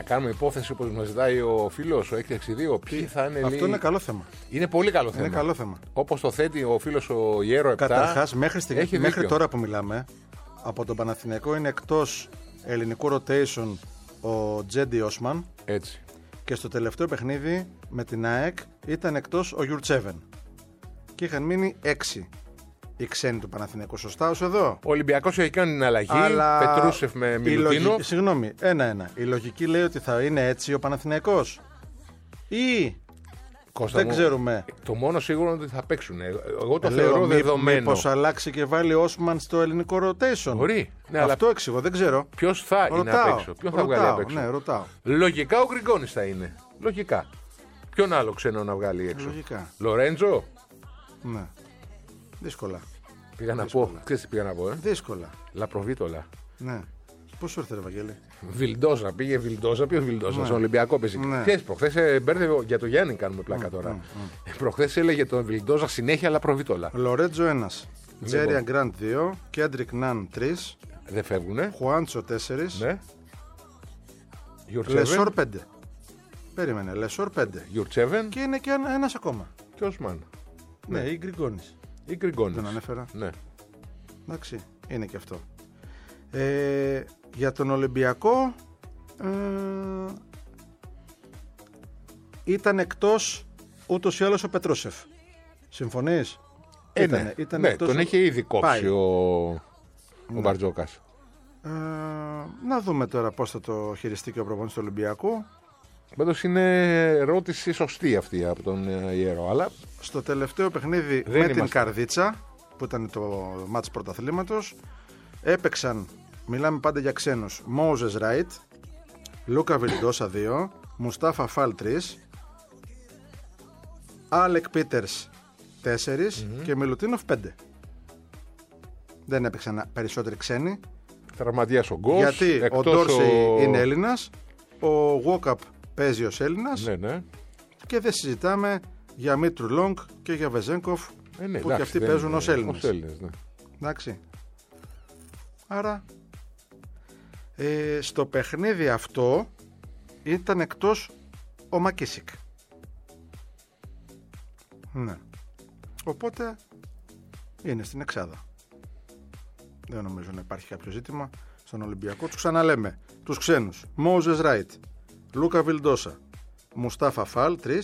κάνουμε υπόθεση όπως μας ζητάει ο φίλος, ο έξι έξι δύο. Ποιοι θα είναι. Αυτό λέει... είναι καλό θέμα. Είναι πολύ καλό θέμα. Είναι καλό θέμα. Όπως το θέτει ο φίλος ο Ιέρο επτά. Καταρχάς, μέχρι, στιγμή, μέχρι δίκιο. τώρα που μιλάμε, από τον Παναθηναϊκό είναι εκτός ελληνικού rotation ο Τζέντι Όσμαν. Έτσι. Και στο τελευταίο παιχνίδι με την ΑΕΚ ήταν εκτός ο Γιουρτσέβεν. Και είχαν μείνει έξι οι ξένοι του Παναθηναϊκού. Σωστά ως εδώ. Ο Ολυμπιακός έχει κάνει την αλλαγή. Αλλά Πετρούσεφ με η Μιλουτίνοφ. λογική, συγγνώμη, ένα-ένα. Η λογική λέει ότι θα είναι έτσι ο Παναθηναϊκός. Ή Κώστα δεν μου, ξέρουμε. Το μόνο σίγουρο είναι ότι θα παίξουν. Εγώ το Λέω, θεωρώ μη- δεδομένο. Μήπως αλλάξει και βάλει Όσμαν στο ελληνικό rotation. Μπορεί. Ναι, αλλά Αυτό εξηγώ, δεν ξέρω. ποιος θα είναι Ρωτάω, απ' έξω. Ποιον θα ρωτάω, βγάλει απ' έξω. Ναι, ρωτάω. Λογικά ο Γκριγκόνης θα είναι. Λογικά. Ποιον άλλο ξένο να βγάλει έξω. Λογικά. Λορέντζο. Ναι. Δύσκολα. Πήγα να Δύσκολα. πω. Ξέρεις τι πήγα να πω, ε. Δύσκολα. Λαπροβίτολα. Ναι. Πώς σου ήρθε, ρε Βαγγέλη. Βιλντόζα, πήγε Βιλντόζα. Ποιο Βιλντόζα, Ναι. στον Ολυμπιακό παίζει. Ναι. Ξέρεις, προχθές ε, μπέρδευε για το Γιάννη κάνουμε πλάκα τώρα. Ε, Προχθές έλεγε τον Βιλντόζα συνέχεια Λαπροβίτολα. Λορέτζο ένα. Τζέρια Γκραντ δύο. Κέντρικ Ναν τρία. Δεν φεύγουνε. Χουάντσο τέσσερα. Ναι. Λεσόρ Γιουρτσέβεν. πέντε. Περίμενε, Λεσόρ πέντε. Γιουρτσέβεν Και είναι και ένα ακόμα. και Οσμάν. Ναι, ή Γκριγκόνης. Ή Γκριγκόνης. Δεν ανέφερα. Ναι. Εντάξει, είναι και αυτό. Ε, για τον Ολυμπιακό ε, ήταν εκτός ούτως ή άλλως ο Πετρούσεφ. Συμφωνείς? Ε, Ήτανε, ναι. ήταν Ναι, εκτός τον ο- έχει ήδη κόψει Πάει. ο, ο Μπαρτζόκας. Ε, να δούμε τώρα πώς θα το χειριστεί και ο προπονητής του Ολυμπιακού. Πάντως είναι ερώτηση σωστή αυτή από τον ε, Ιερό. Αλλά Στο τελευταίο παιχνίδι Δεν με την είμαστε. Καρδίτσα, που ήταν το μάτς πρωταθλήματος, έπαιξαν, μιλάμε πάντα για ξένους, Μόζες Ράιτ, Λούκα Βιλντόσα δύο, Μουστάφα Φάλ τρία, Άλεκ Πίτερς τέσσερα και Μιλουτίνοφ πέντε. Δεν έπαιξαν περισσότεροι ξένοι, τραυματίας ο Γκος. γιατί ο εκτός Ντόρσεϊ ο... είναι Έλληνας, ο Γουόκαπ παίζει ως Έλληνας Ναι, ναι. και δεν συζητάμε για Μίτρου Λόγκ και για Βεζένκοφ, Ε, ναι, που εντάξει, και αυτοί δεν παίζουν είναι- ως Έλληνες. ως Έλληνες, ναι. Εντάξει. Άρα ε, στο παιχνίδι αυτό ήταν εκτός ο Μακίσικ. Ναι. Οπότε είναι στην εξάδα. Δεν νομίζω να υπάρχει κάποιο ζήτημα στον Ολυμπιακό. Τους ξαναλέμε. Τους ξένους. Μόζες Ράιτ, Λούκα Βιλντόσα, Μουστάφα Φάλ τρία,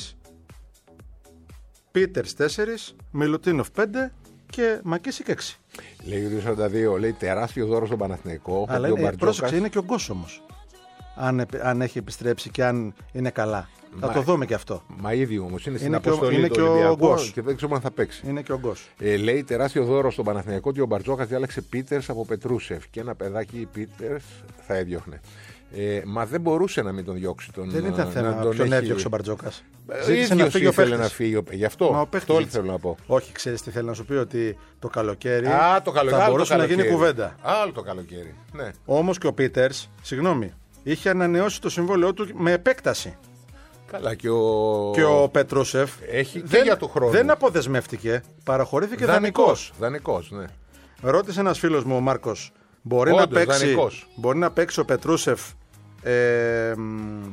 Πίτερς τέσσερα, Μιλουτίνοφ πέντε και Μακίσικ έξι. Λέει ο δύο σαράντα δύο, λέει τεράστιο δώρο στον Παναθηναϊκό. Αλλά ο είναι, Μπαρτζόκας. πρόσεξε, είναι και ο Γκος όμως. Αν, επι- αν έχει επιστρέψει και αν είναι καλά. Θα Μα- το δούμε και αυτό. Μα ήδη όμως είναι στην Είναι και ο- αποστολή είναι του και ο Ολυμπιακού Γκος. και δεν ξέρουμε αν θα παίξει. Είναι και ο Γκος. Ε, λέει τεράστιο δώρο στον Παναθηναϊκό ότι ο Μπαρτζόκας διάλεξε Πίτερς από Πετρούσεφ και ένα παιδάκι Πίτερς θα έδιωχνε. Ε, μα δεν μπορούσε να μην τον διώξει τον. Δεν ήταν να θέμα τον ποιον έχει- έδιωξε ο Μπαρτζόκας. Ε, Ζήτησε να ίδιος φύγει ο ήθελε παίχτης. να φύγει. ο- Γι' αυτό Μα ο παίχτης αυτό ζήτησε. θέλω να πω. Όχι, ξέρεις τι θέλει να σου πει, ότι το καλοκαίρι Α, το καλοκαίρι. θα άλλο μπορούσε το να γίνει καλοκαίρι. κουβέντα. Άλλο το καλοκαίρι. Ναι. Όμως και ο Πίτερς, συγγνώμη, είχε ανανεώσει το συμβόλαιό του με επέκταση. Καλά και ο. Και ο Πετρούσεφ Έχει και για του χρόνου. δεν αποδεσμεύτηκε, παραχωρήθηκε δανεικός. Δανεικός. Δανεικός, ναι. Ρώτησε ένας φίλος μου, ο Μάρκος, μπορεί, Όντως, να παίξει, δανεικός. μπορεί να παίξει ο Πετρούσεφ. Ε, μ,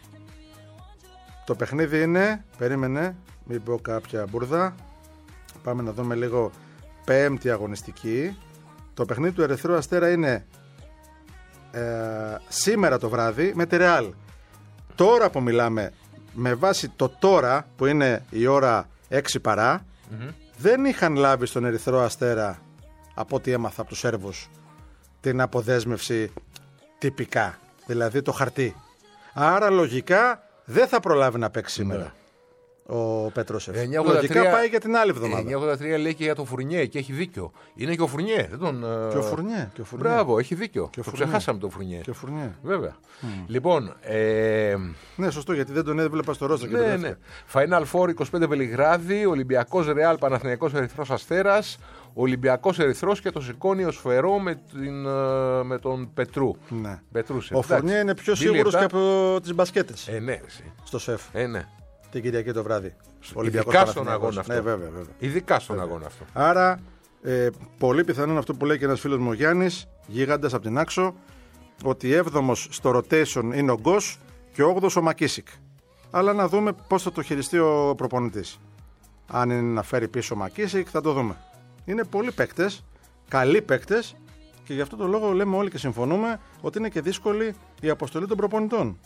το παιχνίδι είναι, περίμενε, μην πω κάποια μπουρδα. Πάμε να δούμε λίγο πέμπτη αγωνιστική. Το παιχνίδι του Ερυθρού Αστέρα είναι ε, σήμερα το βράδυ με τη Ρεάλ. Τώρα που μιλάμε, με βάση το τώρα που είναι η ώρα έξι παρά, δεν είχαν λάβει στον Ερυθρό Αστέρα, από ό,τι έμαθα από τους Σέρβους, την αποδέσμευση τυπικά, δηλαδή το χαρτί. Άρα λογικά δεν θα προλάβει να παίξει σήμερα ο Πετρούσεφ. εννιά ογδόντα τρία Λογικά πάει για την άλλη εβδομάδα. εννιά ογδόντα τρία λέει και για τον Φουρνιέ και έχει δίκιο. Είναι και ο Φουρνιέ. Δεν τον, ε, Και ο Φουρνιέ. Και ο Φουρνιέ. Μπράβο, έχει δίκιο. Και ο Το Φουρνιέ. ξεχάσαμε τον Φουρνιέ. Και ο Φουρνιέ. Βέβαια. Λοιπόν, ε, Ναι, σωστό, γιατί δεν τον έβλεπα στο ρόστερ. και ναι, τον ναι. έφυγα. Final Four είκοσι πέντε Βελιγράδι, Ολυμπιακός Ρεάλ, Παναθηναϊκός Ερυθρός Αστέρας, Ολυμπιακός Ερυθρός και το σηκώνει ο Σφαιρό με, την, ε, με τον Πετρού. Ναι. Πετρούσε. Ο Φουρνιέ είναι πιο Δίλη σίγουρος επτά. και από τις μπασκέτες Ε, ναι, εσύ. στο σεφ Ε, ναι. την Κυριακή το βράδυ. Ειδικά στον Παναθηναϊκός. αγώνα αυτό. Ναι, βέβαια, βέβαια. Ειδικά στον αγώνα αυτό. Άρα, ε, πολύ πιθανόν αυτό που λέει και ένας φίλος μου ο Γιάννης, γίγαντας από την Άξο, ότι έβδομος στο rotation είναι ο Γκος και όγδοος ο Μακίσικ. Αλλά να δούμε πώς θα το χειριστεί ο προπονητής. Αν είναι να φέρει πίσω ο Μακίσικ, θα το δούμε. Είναι πολλοί παίκτες, καλοί παίκτες, και γι' αυτό το λόγο λέμε όλοι και συμφωνούμε ότι είναι και δύσκολη η αποστολή των προπονητών.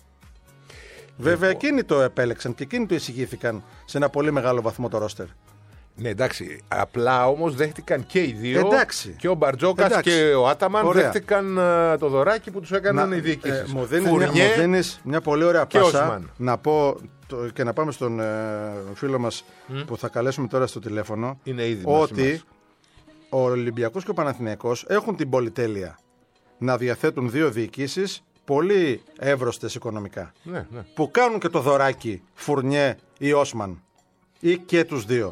Βέβαια, εκείνοι το επέλεξαν και εκείνοι το εισηγήθηκαν σε ένα πολύ μεγάλο βαθμό το ρόστερ. Ναι, εντάξει. Απλά όμως δέχτηκαν και οι δύο. Εντάξει. Και ο Μπαρτζόκας και ο Άταμαν. Ωραία. Δέχτηκαν uh, το δωράκι που τους έκαναν οι διοικήσεις. Ε, μου δίνεις μια, μια, μια πολύ ωραία πάσα να πω το, και να πάμε στον ε, φίλο μας mm. που θα καλέσουμε τώρα στο τηλέφωνο. Είναι ήδη ότι ο Ολυμπιακός και ο Παναθηναϊκός έχουν την πολυτέλεια να διαθέτουν δύο διοικήσεις πολύ εύρωστες οικονομικά. Ναι, ναι. Που κάνουν και το δωράκι Φουρνιέ ή Όσμαν ή και τους δύο.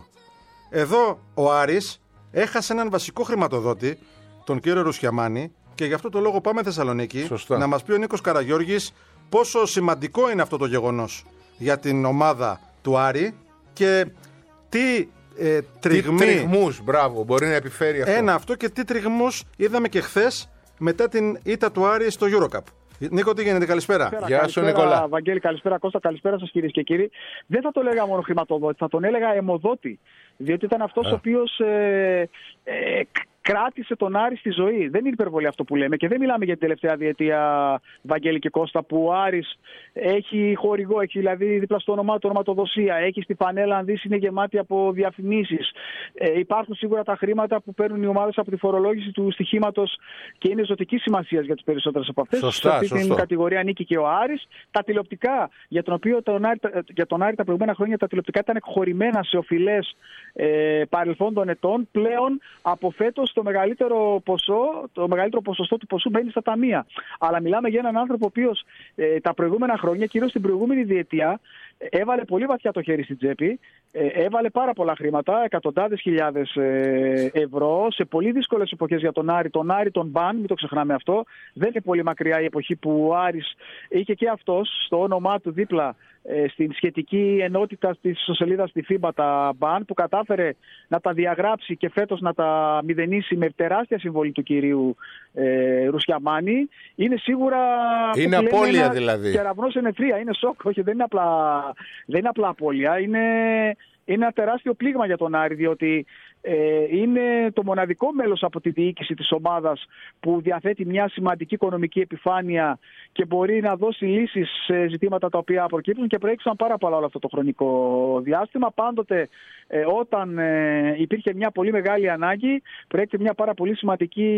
Εδώ ο Άρης έχασε έναν βασικό χρηματοδότη, τον κύριο Ρουσιαμάνη, και γι' αυτό το λόγο πάμε Θεσσαλονίκη. Σωστά. Να μας πει ο Νίκος Καραγιώργης πόσο σημαντικό είναι αυτό το γεγονός για την ομάδα του Άρη και τι ε, τριγμοί... Τι τριγμούς, μπράβο, μπορεί να επιφέρει αυτό. Ένα αυτό και τι τριγμούς είδαμε και χθες μετά την ήττα του Άρη στο EuroCup. Νίκο, τι γίνεται, καλησπέρα. καλησπέρα. Γεια σου, Νικόλα. Βαγγέλη, καλησπέρα Κώστα, καλησπέρα σας κυρίες και κύριοι. Δεν θα το έλεγα μόνο χρηματοδότη, θα τον έλεγα αιμοδότη. Διότι ήταν αυτός ο οποίος ε, ε, κράτησε τον Άρη στη ζωή. Δεν είναι υπερβολή αυτό που λέμε και δεν μιλάμε για την τελευταία διετία, Βαγγέλη και Κώστα, που ο Άρης έχει χορηγό, έχει δηλαδή δίπλα στο όνομά του ονοματοδοσία, έχει στη φανέλα, αν δεις, είναι γεμάτη από διαφημίσεις. Ε, υπάρχουν σίγουρα τα χρήματα που παίρνουν οι ομάδες από τη φορολόγηση του στοιχήματος και είναι ζωτική σημασία για τις περισσότερες από αυτές. Σωστά, σε αυτή σωστό. την κατηγορία ανήκει και ο Άρης. Τα τηλεοπτικά, για τον οποίο τον Άρη, για τον Άρη τα προηγούμενα χρόνια τα τηλεοπτικά ήταν εκχωρημένα σε οφειλές ε, παρελθόντων ετών, πλέον από φέτος το μεγαλύτερο ποσό, το μεγαλύτερο ποσοστό του ποσού μπαίνει στα ταμεία. Αλλά μιλάμε για έναν άνθρωπο ο οποίος ε, τα προηγούμενα χρόνια, κυρίως την προηγούμενη διετία, έβαλε πολύ βαθιά το χέρι στην τσέπη, ε, έβαλε πάρα πολλά χρήματα, εκατοντάδες χιλιάδες ε, ευρώ, σε πολύ δύσκολες εποχές για τον Άρη. Τον Άρη τον μπαν, μην το ξεχνάμε αυτό. Δεν είναι πολύ μακριά η εποχή που ο Άρης είχε και αυτός στο όνομά του δίπλα ε, στην σχετική ενότητα της ιστοσελίδας στη Φίμπα τα μπαν, που κατάφερε να τα διαγράψει και φέτος να τα μηδενίσει με τεράστια συμβολή του κυρίου ε, Ρουσιαμάνη. Είναι σίγουρα... Είναι απώλεια δηλαδή. Κεραυνός είναι φρία, είναι σοκ, όχι, δεν είναι απλά, δεν είναι απλά απώλεια. Είναι, είναι ένα τεράστιο πλήγμα για τον Άρη, διότι ε, είναι το μοναδικό μέλος από τη διοίκηση της ομάδας που διαθέτει μια σημαντική οικονομική επιφάνεια και μπορεί να δώσει λύσεις σε ζητήματα τα οποία προκύπτουν και προέκυψαν πάρα πολλά όλο αυτό το χρονικό διάστημα. Πάντοτε ε, όταν ε, υπήρχε μια πολύ μεγάλη ανάγκη, προέκυψε μια πάρα πολύ σημαντική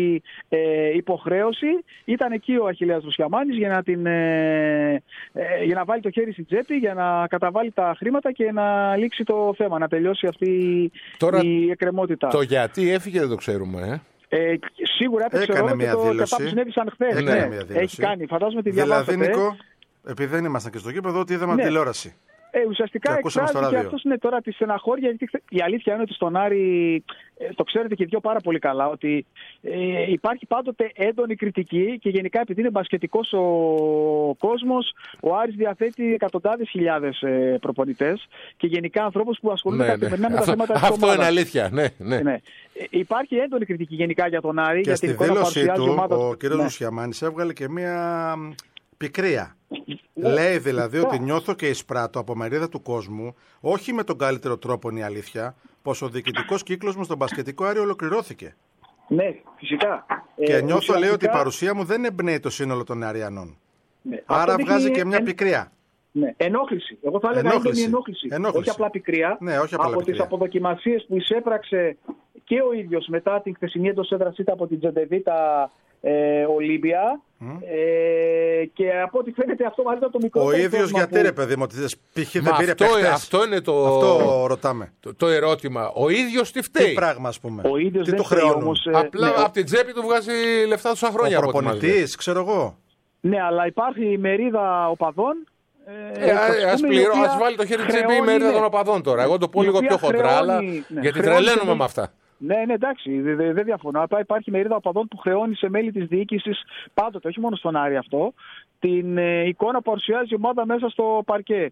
ε, υποχρέωση. Ήταν εκεί ο Αχιλλέας Ρουσιαμάνης για να, την, ε, ε, για να βάλει το χέρι στην τσέπη, για να καταβάλει τα χρήματα και να λήξει το θέμα, να τελειώσει αυτή Τώρα, η εκκρεμότητα. Το γιατί έφυγε δεν το ξέρουμε, ε. Ε, σίγουρα έπαιξε ρόλο και το αυτά που συνέβησαν χθες. Ναι, ναι, έχει κάνει. Φαντάζομαι τη διαβάσατε. Δηλαδή, Νίκο, επειδή δεν ήμασταν και στο γήπεδο, ότι είδαμε ναι. τηλεόραση. Ε, ουσιαστικά εκφράζει και αυτός είναι τώρα τη στεναχώρια, γιατί η αλήθεια είναι ότι στον Άρη, ε, το ξέρετε και οι δυο πάρα πολύ καλά, ότι ε, υπάρχει πάντοτε έντονη κριτική και γενικά επειδή είναι μπασκετικός ο κόσμος, ο Άρης διαθέτει εκατοντάδες χιλιάδες ε, προπονητές και γενικά ανθρώπους που ασχολούνται ναι, καθημερινά ναι. με τα αυτό, θέματα της αυτό ομάδας. Είναι αλήθεια, ναι, ναι. ναι. Ε, υπάρχει έντονη κριτική γενικά για τον Άρη. Και για στη την εικόνα δήλωσή του, ομάδα... ο κ. ναι. Ρουσιαμάνης έβγαλε και μία πικρία. Λέει δηλαδή ότι νιώθω και εισπράττω από μερίδα του κόσμου, όχι με τον καλύτερο τρόπο είναι η αλήθεια, πως ο διοικητικός κύκλος μου στον μπασκετικό Άρη ολοκληρώθηκε. Ναι, φυσικά. Και ε, νιώθω, ουσιαστικά... λέει, ότι η παρουσία μου δεν εμπνέει το σύνολο των Αριανών. Ναι. Άρα Αυτό βγάζει δείχνει... και μια εν... πικρία. Ναι. Ενόχληση. Εγώ θα έλεγα έντονη ενόχληση. ενόχληση. Όχι απλά πικρία. Ναι, όχι απλά από πικρία. τις αποδοκιμασίες που εισέπραξε και ο ίδιος μετά την χθεσινή εντός έδρας ήττα από την Τζεντεβίτα ε, Ολύμπια. Mm. Ε, και από ό,τι φαίνεται αυτό μάλιστα το μικρό. Ο ίδιος γιατί που... ρε παιδί μου, ότι π.χ. δεν πήρε αυτό, παίχτες. Αυτό είναι το, αυτό ρωτάμε. Το, το ερώτημα. Ο ίδιος τι φταίει. Τι πράγμα, ας πούμε. Ο ίδιος τι δεν του χρεώνουν. Όμως, απλά ναι, από την τσέπη του βγάζει λεφτά τόσα χρόνια. Ο προπονητής, ξέρω εγώ. Ναι, αλλά υπάρχει μερίδα οπαδών. Ε, ας, πληρώ, ας βάλει το χέρι τσέπη η μερίδα των οπαδών τώρα. Εγώ το πω λίγο πιο χοντρά, αλλά ναι, γιατί τρελαίνουμε με αυτά. Ναι, ναι, εντάξει, δεν δε, δε διαφωνώ. Υπάρχει μερίδα οπαδών που χρεώνει σε μέλη της διοίκησης πάντοτε, όχι μόνο στον Άρη αυτό, την ε, εικόνα που παρουσιάζει η ομάδα μέσα στο παρκέ.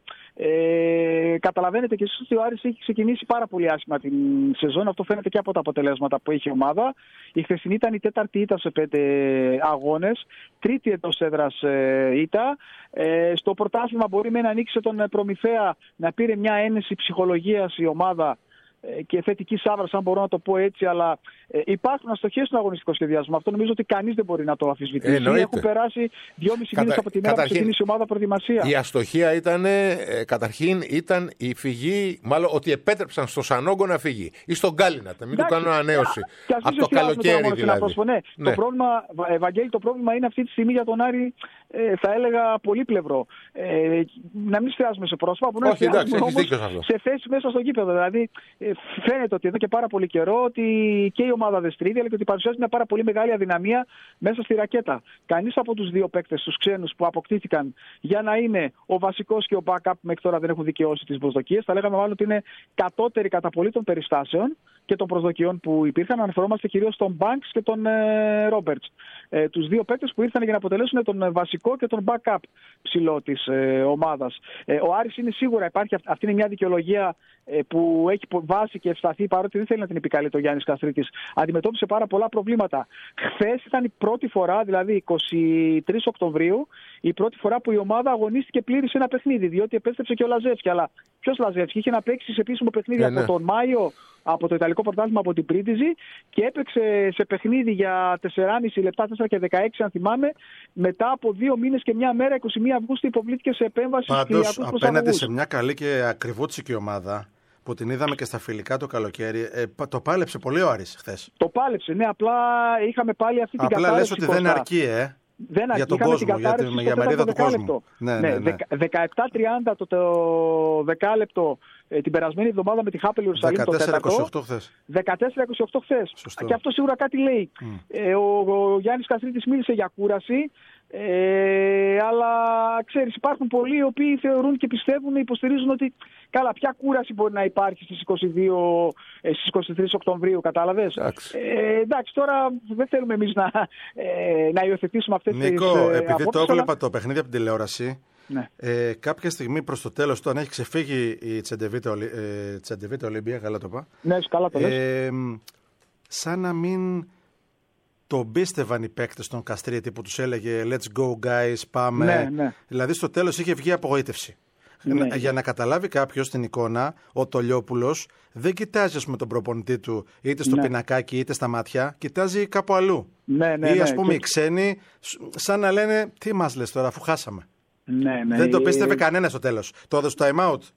Ε, καταλαβαίνετε και εσείς ότι ο Άρης έχει ξεκινήσει πάρα πολύ άσχημα την σεζόν. Αυτό φαίνεται και από τα αποτελέσματα που έχει η ομάδα. Η χθεσινή ήταν η τέταρτη ήττα σε πέντε αγώνες, τρίτη εντός έδρας ε, ήττα. Ε, στο πρωτάθλημα μπορεί με να ανοίξει τον Προμηθέα, να πήρε μια ένεση ψυχολογίας η ομάδα και θετική σάβρα, αν μπορώ να το πω έτσι, αλλά ε, υπάρχουν αστοχές στον αγωνιστικό σχεδιασμό. Αυτό νομίζω ότι κανείς δεν μπορεί να το αμφισβητήσει. Εννοείται. Έχουν περάσει δυόμισι Κατα... μήνες από τη μέρα που ξεκίνησε η ομάδα προετοιμασία. Η αστοχία ήταν, ε, καταρχήν, ήταν η φυγή, μάλλον ότι επέτρεψαν στο Σανόγκο να φύγει ή στον Γκάλινα, να μην του κάνουν ανανέωση. Από το καλοκαίρι δηλαδή. Ναι. Το πρόβλημα, Ευαγγέλη, το πρόβλημα είναι αυτή τη στιγμή για τον Άρη, ε, θα έλεγα πολύπλευρο. Ε, να μην εστιάζουμε σε πρόσωπα, που να εστιάζουμε όμως σε θέση μέσα στο γήπεδο. Δηλαδή, φαίνεται ότι εδώ και πάρα πολύ καιρό ότι και η ομάδα δεν στρίβει, αλλά και ότι παρουσιάζει μια πάρα πολύ μεγάλη αδυναμία μέσα στη ρακέτα. Κανείς από τους δύο παίκτες, τους ξένους που αποκτήθηκαν για να είναι ο βασικός και ο backup, μέχρι τώρα δεν έχουν δικαιώσει τις προσδοκίες. Θα λέγαμε μάλλον ότι είναι κατώτεροι κατά πολύ των περιστάσεων και των προσδοκιών που υπήρχαν. Αναφερόμαστε κυρίως στον Banks και τον Ρόμπερτς. Ε, τους δύο παίκτες που ήρθαν για να αποτελέσουν τον βασικό και τον backup ψηλό της ε, ομάδας. Ε, ο Άρης είναι σίγουρα, υπάρχει, αυτή είναι μια δικαιολογία ε, που έχει βάση και ευσταθεί, παρότι δεν θέλει να την επικαλεί το Γιάννης Καστρίτης. Αντιμετώπισε πάρα πολλά προβλήματα. Χθες ήταν η πρώτη φορά, δηλαδή εικοστή τρίτη Οκτωβρίου, η πρώτη φορά που η ομάδα αγωνίστηκε πλήρης ένα παιχνίδι, διότι επέστρεψε και ο Λαζεύσκι. Αλλά ποιος Λαζεύσκι? Είχε να παίξει σε επίσημο παιχνίδι yeah, από ναι. τον Μάιο, από το Ιταλικό Πρωτάθλημα, από την Πρίτιζη, και έπαιξε σε παιχνίδι για τεσσεράμισι λεπτά, τέσσερα και δεκαέξι αν θυμάμαι. Μετά από δύο μήνες και μια μέρα, εικοστή πρώτη Αυγούστου, υποβλήθηκε σε επέμβαση. Πάντως, απέναντι σε μια καλή και ακριβούτσικη ομάδα, που την είδαμε και στα φιλικά το καλοκαίρι, ε, το πάλεψε πολύ ο Άρης χθες. Το πάλεψε, ναι, απλά είχαμε πάλι αυτή την απλά κατάρρευση. Απλά λες ότι δεν αρκεί, ε. Δεν αρκεί, για τον κόσμο, για, τη, για μερίδα του κόσμου. Ναι, ναι, ναι. δεκαεπτά τριάντα το, το δεκάλεπτο ε, την περασμένη εβδομάδα με τη Χάπελ Ιερουσαλήμ, το δεκατέσσερα είκοσι οκτώ χθες. δεκατέσσερα είκοσι οκτώ χθες. Και αυτό σίγουρα κάτι λέει. Mm. Ε, ο, ο Γιάννης Καστρίτης μίλησε για κούραση. Ε, αλλά ξέρεις, υπάρχουν πολλοί οι οποίοι θεωρούν και πιστεύουν, υποστηρίζουν ότι καλά, ποια κούραση μπορεί να υπάρχει στις είκοσι δύο, ε, στις είκοσι τρεις Οκτωβρίου, κατάλαβες. Εντάξει. Ε, εντάξει, τώρα δεν θέλουμε εμείς να, ε, να υιοθετήσουμε αυτές τις Νίκο, ε, επειδή απόψεις, το έβλεπα αλλά... το παιχνίδι από την τηλεόραση, ναι. ε, κάποια στιγμή προς το τέλος, όταν έχει ξεφύγει η Τσεντεβίτε ε, Ολύμπια, καλά το είπα, ναι, καλά το λες. Ε, σαν να μην το πίστευαν οι παίκτες των Καστρίτη που τους έλεγε let's go guys, πάμε. Ναι, ναι. Δηλαδή στο τέλος είχε βγει απογοήτευση. Ναι. Για να καταλάβει κάποιος την εικόνα, ο Τολιόπουλος δεν κοιτάζει με τον προπονητή του είτε στο ναι. πινακάκι είτε στα μάτια, κοιτάζει κάπου αλλού. Ναι, ναι, ή ας ναι, πούμε και... οι ξένοι, σαν να λένε τι μας λες τώρα αφού χάσαμε. Ναι, ναι. Δεν το πίστευε κανένα στο τέλος. Το έδωσε το time out.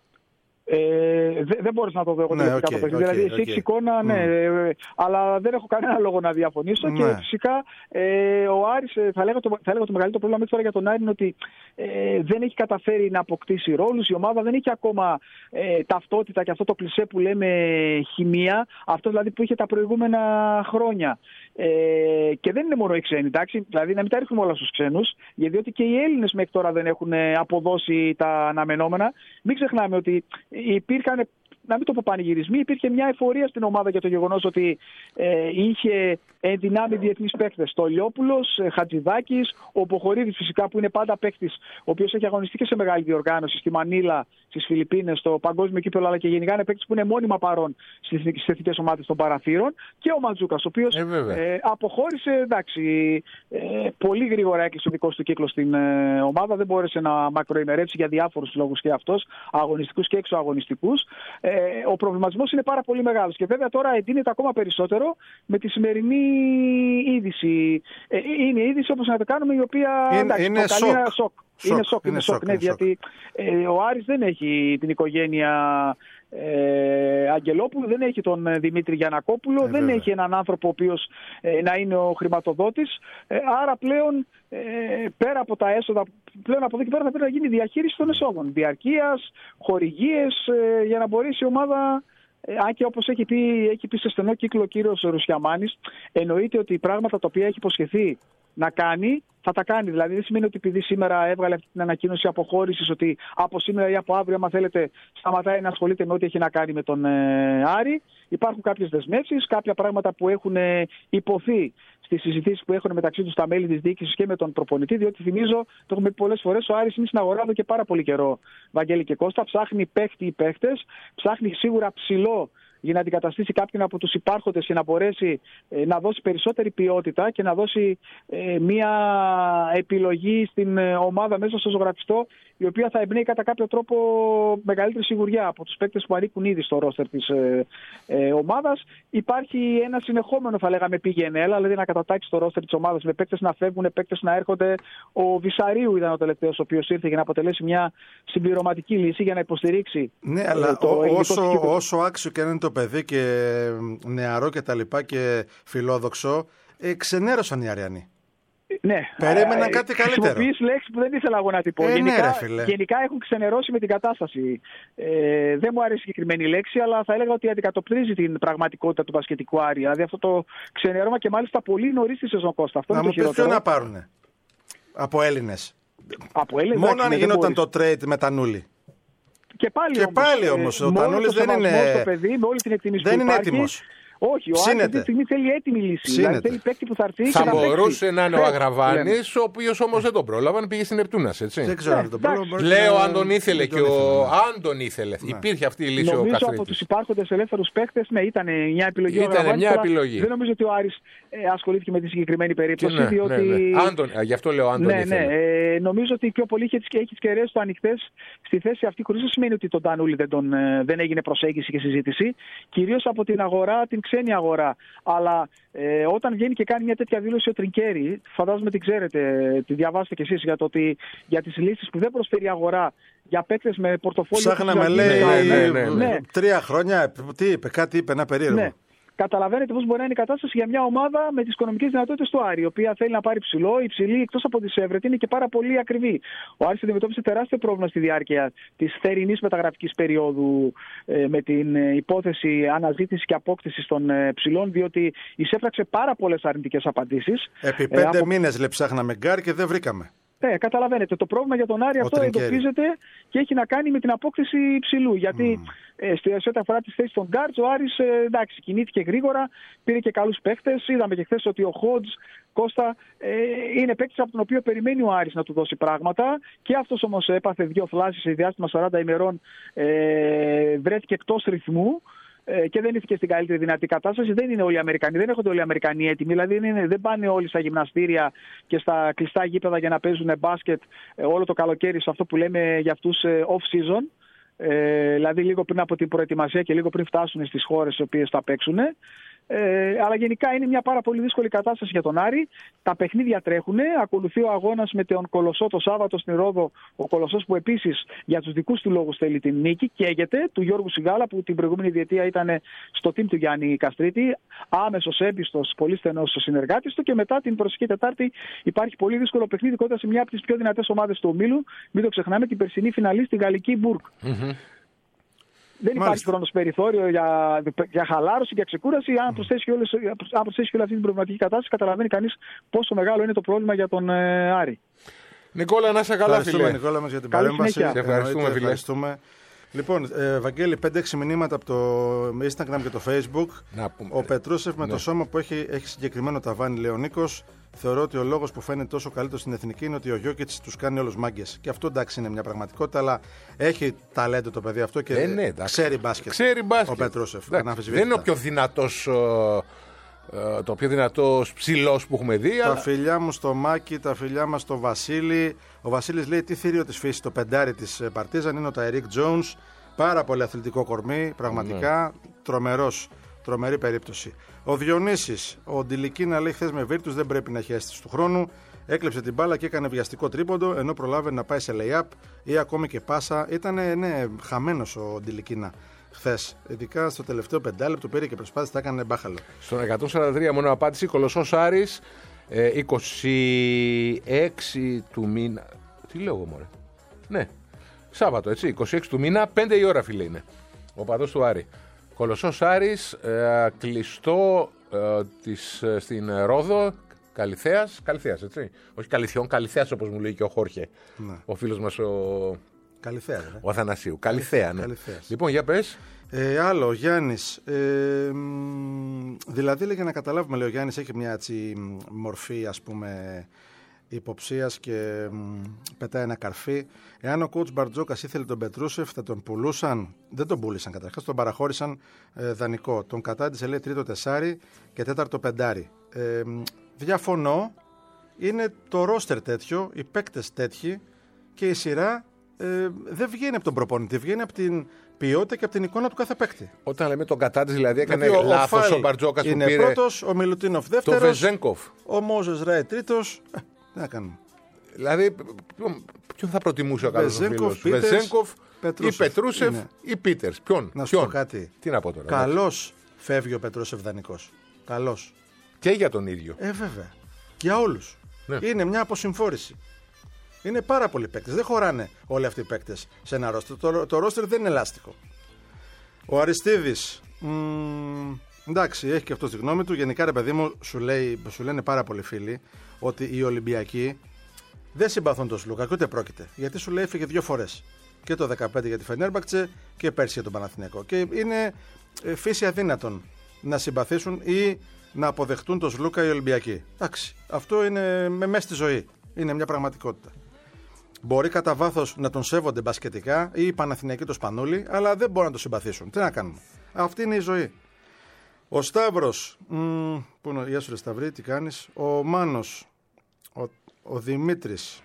Ε, δεν, δεν μπορείς να το δω εγώ ναι, okay, okay, okay, δηλαδή εσύ okay. έχεις εικόνα, ναι, mm. ε, αλλά δεν έχω κανένα λόγο να διαφωνήσω ναι. Και φυσικά ε, ο Άρης, θα λέγω, το, θα λέγω το μεγαλύτερο πρόβλημα μέχρι τώρα για τον Άρη είναι ότι ε, δεν έχει καταφέρει να αποκτήσει ρόλους, η ομάδα δεν έχει ακόμα ε, ταυτότητα και αυτό το κλισέ που λέμε χημεία, αυτό δηλαδή που είχε τα προηγούμενα χρόνια. Ε, και δεν είναι μόνο οι ξένοι, εντάξει, δηλαδή να μην τα ρίχνουμε όλα στους ξένους, γιατί και οι Έλληνες μέχρι τώρα δεν έχουν αποδώσει τα αναμενόμενα. Μην ξεχνάμε ότι υπήρχαν, να μην το πω πανηγυρισμοί, υπήρχε μια εφορία στην ομάδα για το γεγονός ότι ε, είχε ενδυνάμει διεθνείς παίκτες. Στολιόπουλος, Χατζηδάκης, ο Ποχορίδης φυσικά που είναι πάντα παίκτης, ο οποίος έχει αγωνιστεί και σε μεγάλη διοργάνωση στη Μανίλα, στις Φιλιππίνες, στο παγκόσμιο κύπελλο, αλλά και γενικά είναι παίκτης που είναι μόνιμα παρόν στις εθνικές ομάδες των παραθύρων. Και ο Μαντζούκας, ο οποίος ε, ε, αποχώρησε, εντάξει, ε, πολύ γρήγορα έκλεισε ο δικός του κύκλος στην ε, ομάδα, δεν μπόρεσε να μακροημερέψει για διάφορους λόγους και αυτός, αγωνιστικούς και εξωαγωνιστικούς. Ε, ο προβληματισμός είναι πάρα πολύ μεγάλος και βέβαια τώρα εντείνεται ακόμα περισσότερο με τη σημερινή είδηση. Ε, είναι είδηση όπως να το κάνουμε η οποία είναι, εντάξει, είναι σοκ. σοκ. σοκ. Είναι σοκ, είναι σοκ, ναι, γιατί ε, ο Άρης δεν έχει την οικογένεια ε, Αγγελόπουλου, δεν έχει τον Δημήτρη Γιαννακόπουλο, ε, δεν έχει έναν άνθρωπο ο οποίος ε, να είναι ο χρηματοδότης. Ε, άρα πλέον ε, πέρα από τα έσοδα, πλέον από εδώ και πέρα θα πρέπει να γίνει διαχείριση των εσόδων. Διαρκείας, χορηγίες, ε, για να μπορέσει η ομάδα. Αν και όπως έχει πει, έχει πει σε στενό κύκλο ο κύριος Ρουσιαμάνης, εννοείται ότι οι πράγματα τα οποία έχει υποσχεθεί να κάνει θα τα κάνει. Δηλαδή δεν σημαίνει ότι επειδή σήμερα έβγαλε αυτή την ανακοίνωση αποχώρησης, ότι από σήμερα ή από αύριο, άμα θέλετε, σταματάει να ασχολείται με ό,τι έχει να κάνει με τον ε, Άρη. Υπάρχουν κάποιες δεσμεύσεις, κάποια πράγματα που έχουν ε, υποθεί στις συζητήσεις που έχουν μεταξύ τους τα μέλη της διοίκησης και με τον προπονητή. Διότι θυμίζω, το έχουμε πει πολλές φορές, ο Άρης είναι στην αγορά εδώ και πάρα πολύ καιρό, Βαγγέλη και Κώστα. Ψάχνει παίχτη ή παίχτες, ψάχνει σίγουρα ψηλό για να αντικαταστήσει κάποιον από τους υπάρχοντες και να μπορέσει ε, να δώσει περισσότερη ποιότητα και να δώσει ε, μια επιλογή στην ε, ομάδα μέσα στο ζωγραφιστό, η οποία θα εμπνέει κατά κάποιο τρόπο μεγαλύτερη σιγουριά από τους παίκτες που ανήκουν ήδη στο ρόστερ της ε, ε, ομάδας. Υπάρχει ένα συνεχόμενο, θα λέγαμε, πήγαινε έλα, δηλαδή να κατατάξει το ρόστερ της ομάδας με παίκτες να φεύγουν, παίκτες να έρχονται. Ο Βυσαρίου ήταν ο τελευταίος ο οποίος ήρθε για να αποτελέσει μια συμπληρωματική λύση για να υποστηρίξει. Ναι, αλλά ε, το όσο, όσο άξιο και αν είναι το παιδί και νεαρό και τα λοιπά και φιλόδοξο, ε, ξενέρωσαν οι Αριανοί. Ναι, περίμεναν κάτι καλύτερο. Χρησιμοποιείς λέξη που δεν ήθελα εγώ να την πω. Ε, γενικά, ναι, ρε, φίλε. γενικά έχουν ξενερώσει με την κατάσταση. Ε, δεν μου αρέσει η συγκεκριμένη λέξη, αλλά θα έλεγα ότι αντικατοπτρίζει την πραγματικότητα του μπασκετικού Άρη. Δηλαδή αυτό το ξενέρωμα και μάλιστα πολύ νωρίς στη σεζόν, Κώστα. Αυτό να είναι μου το πεις χειρότερο. ποιο να πάρουνε από Έλληνες. Από Έλληνες. Μόνο εντάξει, αν ναι, γινόταν μπορείς. το trade με Τανούλη. Και πάλι, Και όμως, πάλι όμως, ο ε, Τανούλης δεν είναι- στο παιδί, με όλη την εκτίμηση Δεν που είναι υπάρχει, έτοιμος. Όχι, ο Άρης αυτή τη στιγμή θέλει έτοιμη λύση. Δηλαδή θέλει παίκτη που θα έρθει. Θα και να μπορούσε παίξει. να είναι ο Πες, Αγραβάνης, ο οποίος όμως δεν τον πρόλαβαν, πήγε στην Νεπτούνας, έτσι. Δεν ξέρω Ναι, αν το εντάξει. πρόβλημα. μπορεί Λέω να- αν τον ήθελε δεν και τον ο. ήθελε, ναι. Αν τον ήθελε. Υπήρχε αυτή η λύση ο Νομίζω από Καστρίτης. τους υπάρχοντες ελεύθερους παίχτες, ναι, ήταν μια επιλογή. Ήτανε ο Αγραβάνης, μια αλλά επιλογή. Δεν νομίζω ότι ο Άρης ε, ασχολήθηκε με τη συγκεκριμένη Και περίπτωση. ναι, διότι... ναι, ναι. Αν τον- γι' αυτό λέω αν τον ναι, ναι, ήθελε. ε, νομίζω ότι πιο πολύ είχε τις, έχει τις κεραίες του ανοιχτές στη θέση αυτή, χωρίς να σημαίνει ότι τον Τανούλη δεν, τον, ε, δεν έγινε προσέγγιση και συζήτηση. Κυρίως από την αγορά, την ξένη αγορά. Αλλά ε, όταν βγαίνει και κάνει μια τέτοια δήλωση ο Τρινκέρι, φαντάζομαι την ξέρετε, τη διαβάσετε κι εσείς, για, το ότι, για τις λύσεις που δεν προσφέρει η αγορά για παίκτες με πορτοφόλιο. Ψάχναμε, της λέει, Αργεντινής. ναι, ναι, ναι, ναι. τρία χρόνια. Τι είπε, κάτι είπε, ένα περίεργο. Ναι. Καταλαβαίνετε πώς μπορεί να είναι η κατάσταση για μια ομάδα με τις οικονομικές δυνατότητες του Άρη, η οποία θέλει να πάρει ψηλό. Η ψηλή, εκτός από τη Σέβρετη, είναι και πάρα πολύ ακριβή. Ο Άρης αντιμετώπισε τεράστιο πρόβλημα στη διάρκεια της θερινής μεταγραφικής περίοδου ε, με την ε, υπόθεση αναζήτησης και απόκτησης των ε, ψηλών, διότι εισέφραξε πάρα πολλές αρνητικές απαντήσεις. Επί Ε, πέντε από- μήνες λέει, ψάχναμε γκάρ και δεν βρήκαμε. Ναι, καταλαβαίνετε. Το πρόβλημα για τον Άρη αυτό Τρινκέρι. εντοπίζεται και έχει να κάνει με την απόκτηση υψηλού. Γιατί mm. ε, σε ό,τι αφορά τις θέσεις των γκάρτς, ο Άρης ε, εντάξει, κινήθηκε γρήγορα, πήρε και καλούς παίχτες. Είδαμε και χθες ότι ο Χότζ Κώστα ε, είναι παίκτης από τον οποίο περιμένει ο Άρης να του δώσει πράγματα. Και αυτός όμως έπαθε δύο θλάσεις σε διάστημα σαράντα ημερών, ε, βρέθηκε εκτός ρυθμού. Και δεν ήρθε στην καλύτερη δυνατή κατάσταση. Δεν είναι όλοι οι Αμερικανοί, δεν έχονται όλοι οι Αμερικανοί έτοιμοι. Δηλαδή είναι, δεν πάνε όλοι στα γυμναστήρια και στα κλειστά γήπεδα για να παίζουν μπάσκετ όλο το καλοκαίρι, σε αυτό που λέμε για αυτούς off-season. Ε, δηλαδή λίγο πριν από την προετοιμασία και λίγο πριν φτάσουν στις χώρες στις οποίες θα παίξουν. Ε, αλλά γενικά είναι μια πάρα πολύ δύσκολη κατάσταση για τον Άρη. Τα παιχνίδια τρέχουν. Ακολουθεί ο αγώνας με τον Κολοσσό το Σάββατο στην Ρόδο. Ο Κολοσσός που επίσης για τους δικούς του λόγους θέλει την νίκη. Καίγεται, του Γιώργου Σιγάλα που την προηγούμενη διετία ήταν στο team του Γιάννη Καστρίτη. Άμεσος, έμπιστος, πολύ στενός συνεργάτης του. Και μετά την προσεχή Τετάρτη υπάρχει πολύ δύσκολο παιχνίδι κοντά σε μια από τις πιο δυνατές ομάδες του ομίλου. Μην το ξεχνάμε, την περσινή φιναλή στη Γαλλική Μπουργκ. Mm-hmm. Δεν υπάρχει Μάλιστα. χρόνος περιθώριο για, για χαλάρωση, για ξεκούραση. Αν προσθέσει όλη αυτή την προβληματική κατάσταση, καταλαβαίνει κανείς πόσο μεγάλο είναι το πρόβλημα για τον ε, Άρη. Νικόλα, να είσαι καλά, Ευχαριστούμε, φίλε. Νικόλα, μας για την Καλή παρέμβαση. συνέχεια. Σε ευχαριστούμε, Εννοείται, φίλε. ευχαριστούμε. Λοιπόν, ε, Βαγγέλη, πέντε έξι μηνύματα από το Instagram και το Facebook. Να πούμε, Ο ρε. Πετρούσεφ με Ναι. το σώμα που έχει, έχει συγκεκριμένο ταβάνι, λέει ο Νίκος. Θεωρώ ότι ο λόγος που φαίνεται τόσο καλύτερο στην εθνική είναι ότι ο Γιώκητς τους κάνει όλους μάγκες. Και αυτό εντάξει είναι μια πραγματικότητα, αλλά έχει ταλέντο το παιδί αυτό και Ε, ναι, εντάξει. ξέρει μπάσκετ. Ξέρει μπάσκετ. Ο Πετρούσεφ. Εντάξει, αναμφισβήτητα. δεν είναι ο πιο δυνατός, ε, ε, το πιο δυνατός ψηλός που έχουμε δει. Τα Αλλά... φιλιά μου στο Μάκη, τα φιλιά μας στο Βασίλη. Ο Βασίλης λέει τι θηρίο της φύσης. Το πεντάρι της Παρτίζαν είναι ο Ταϊρίκ Τζόουνς. Πάρα πολύ αθλητικό κορμί, πραγματικά Ναι. τρομερός, τρομερή περίπτωση. Ο Διονύσης, ο Ντιλικίνα λέει χθες με Βίρτους δεν πρέπει να έχει αίσθηση του χρόνου. Έκλεψε την μπάλα και έκανε βιαστικό τρίποντο ενώ προλάβαινε να πάει σε lay-up ή ακόμη και πάσα. Ήταν ναι, χαμένος ο Ντιλικίνα χθες. Ειδικά στο τελευταίο πεντάλεπτο πήρε και προσπάθησε, τα έκανε μπάχαλο. Στον εκατόν σαράντα τρία μόνο απάντηση, Κολοσσός Άρης, ε, είκοσι έξι του μήνα. Τι λέω εγώ, μωρέ. Ναι, Σάββατο, έτσι, είκοσι έξι του μήνα, πέντε η ώρα, φίλε είναι. Ο παδός του Άρη. Κολοσσός Άρης, ε, κλειστό ε, της, ε, στην Ρόδο, Καλυθέας, Καλυθέας, έτσι. Όχι Καλυθιών, Καλυθέας όπως μου λέει και ο Χόρχε. Ναι. Ο φίλος μας ο, Καλυθέα, ρε. ο Αθανασίου. Καλυθέα, ναι. Καλυθέας. Λοιπόν, για πες. Ε, άλλο, ο Γιάννης. Ε, μ, δηλαδή, λέει, για να καταλάβουμε, λέει, ο Γιάννης έχει μια έτσι, μορφή, ας πούμε, υποψίας και μ, πετάει ένα καρφί. Εάν ο coach Μπαρτζόκας ήθελε τον Πετρούσεφ, θα τον πουλούσαν. Δεν τον πούλησαν καταρχάς, τον παραχώρησαν ε, δανεικό. Τον κατάντησε, λέει, τρίτο τεσάρι και τέταρτο πεντάρι. Ε, διαφωνώ. Είναι το ρόστερ τέτοιο, οι παίκτες τέτοιοι και η σειρά ε, δεν βγαίνει από τον προπονητή, βγαίνει από την ποιότητα και από την εικόνα του κάθε παίκτη. Όταν λέμε τον κατάτης, δηλαδή έκανε Δηλαδή, λάθος ο, Φάιλ ο Μπαρτζόκας που είναι πήρε πρώτος, ο Μιλουτίνοφ το δεύτερος, Βεζένκοφ. ο Μόζες Ράι τρίτος. Ε, τι να κάνουμε. Δηλαδή, ποιον, ποιον θα προτιμούσε ο καλός Βεζένκοφ, φίλος, Πίτερς, Βεζένκοφ ή Πετρούσεφ. Πετρούσεφ Είναι. ή Πίτερς. Ποιον, Να σου ποιον. πω κάτι. Τι να πω τώρα. Καλώς φεύγει ο Πετρούσεφ δανεικός. Καλώς. Και για τον ίδιο. Ε, βέβαια. Για όλους. Ναι. Είναι μια αποσυμφόρηση. Είναι πάρα πολλοί παίκτες. Δεν χωράνε όλοι αυτοί οι παίκτες σε ένα ρόστερ. Το, το ρόστερ δεν είναι ελάστικο. Ο Αριστίδης. Μ, εντάξει, έχει και αυτό τη γνώμη του. Γενικά, ρε παιδί μου, σου, λέει, σου λένε πάρα πολλοί φίλοι ότι οι Ολυμπιακοί δεν συμπαθούν τον Σλούκα και ούτε πρόκειται. Γιατί σου λέει έφυγε δύο φορές. Και το δεκαπέντε για τη Φενέρμπαχτσε και πέρσι για τον Παναθηναϊκό. Και είναι ε, φύση αδύνατον να συμπαθήσουν ή να αποδεχτούν τον Σλούκα οι Ολυμπιακοί. Εντάξει, αυτό είναι με μέσα στη ζωή. Είναι μια πραγματικότητα. Μπορεί κατά βάθος να τον σέβονται μπασκετικά ή οι Παναθηναϊκοί το Σπανούλι, αλλά δεν μπορούν να τον συμπαθήσουν. Τι να κάνουμε. Αυτή είναι η ζωή. Ο Σταύρος. Μ, πού είναι, γεια σου ρε Σταυρή, τι κάνεις. Ο Μάνος. Ο, ο Δημήτρης.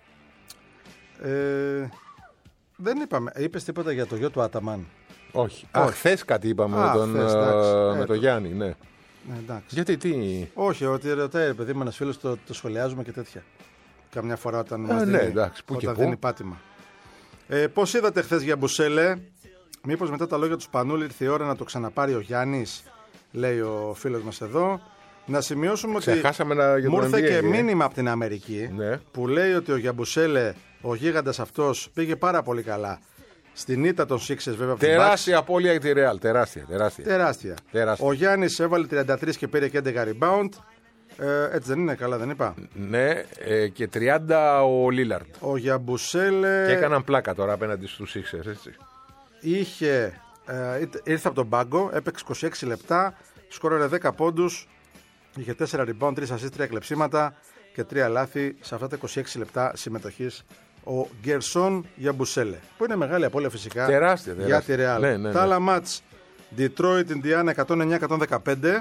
Ε, δεν είπαμε. Είπες τίποτα για το γιο του Αταμάν. Όχι. Α, χθες κάτι είπαμε Α, με τον, χθες, εντάξει. ε, Ε, με το- τον Γιάννη, ναι. Ναι, εντάξει. Γιατί τι. Όχι, ότι ρωτάει, παιδί μου, ένας φίλος το, το σχολιάζουμε και τέτοια. Καμιά φορά όταν μας ναι, δίνει, εντάξει, που και όταν που. δίνει πάτημα. Ε, πώς είδατε χθες για Μπουσέλε, μήπως μετά τα λόγια του Σπανούλη ήρθε η ώρα να το ξαναπάρει ο Γιάννης, λέει ο φίλος μας εδώ. Να σημειώσουμε Ξεχάσαμε ότι να- για μου τον ήρθε N B A, και ε. μήνυμα από την Αμερική Ναι. που λέει ότι ο Γιαμπουσέλε, ο γίγαντας αυτός, πήγε πάρα πολύ καλά. Στην ήττα των Sixers βέβαια από τους Bucks. Τεράστια απώλεια για τη Real. Τεράστια, τεράστια. Τεράστια. Τεράστια. Ο Γιάννης έβαλε τριάντα τρία και πήρε και έντεκα rebound. Ε, έτσι δεν είναι, καλά δεν είπα. Ναι, ε, και τριάντα ο Λίλαρντ. Ο Γιαμπουσέλε Και έκαναν πλάκα τώρα απέναντι στους Sixers, έτσι. είχε, ε, ήρθε- ήρθε από τον πάγκο, έπαιξε είκοσι έξι λεπτά, σκόραρε δέκα πόντους, είχε τέσσερα rebound, τρία assist, τρία κλεψίματα και τρία λάθη σε αυτά τα είκοσι έξι λεπτά συμμετοχής. Ο Γκερσόν Γιαμπουσέλε, που είναι μεγάλη απώλεια φυσικά Τεράστια, για τεράστια. τη Real. Ναι, ναι, Τα ναι. άλλα μάτς, Detroit Indiana εκατόν εννιά εκατόν δεκαπέντε.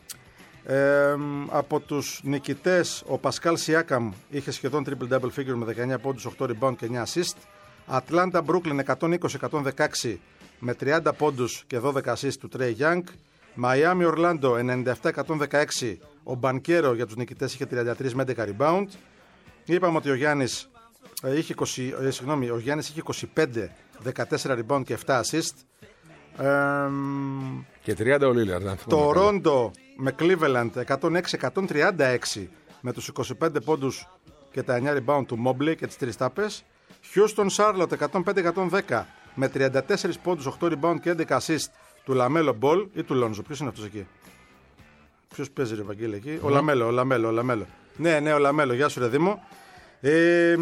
Ε, από τους νικητές ο Πασκάλ Σιάκαμ είχε σχεδόν triple double figure με δεκαεννιά πόντους, οκτώ rebound και εννιά assist. Ατλάντα Μπρούκλιν εκατόν είκοσι εκατόν δεκαέξι με τριάντα πόντους και δώδεκα assist του Τρέι Γιάνγκ. Μαϊάμι Ορλάντο ενενήντα επτά εκατόν δεκαέξι, ο Μπανκέρο για τους νικητές είχε τριάντα τρία με έντεκα rebound. Είπαμε ότι ο Γιάννης ε, είχε, είκοσι, ε, συγγνώμη, ο Γιάννης είχε είκοσι πέντε, δεκατέσσερα rebound και επτά assist. Ε, Και τριάντα ο Λίλαρντ. αν θυμάμαι το καλά. Ρόντο με Cleveland εκατόν έξι εκατόν τριάντα έξι με τους είκοσι πέντε πόντους και τα εννιά rebound του Mobley και τις τρεις τάπες. Houston Charlotte εκατόν πέντε εκατόν δέκα με τριάντα τέσσερα πόντους, οκτώ rebound και έντεκα assist του Λαμέλο Μπολ ή του Λόνζο. Ποιος είναι αυτός εκεί? Ποιος παίζει ρε Βαγγέλη εκεί? Ο Λαμέλο, ο Λαμέλο, ο Λαμέλο. Ναι, ναι, ο Λαμέλο. Γεια σου ρε Δήμο. Ε,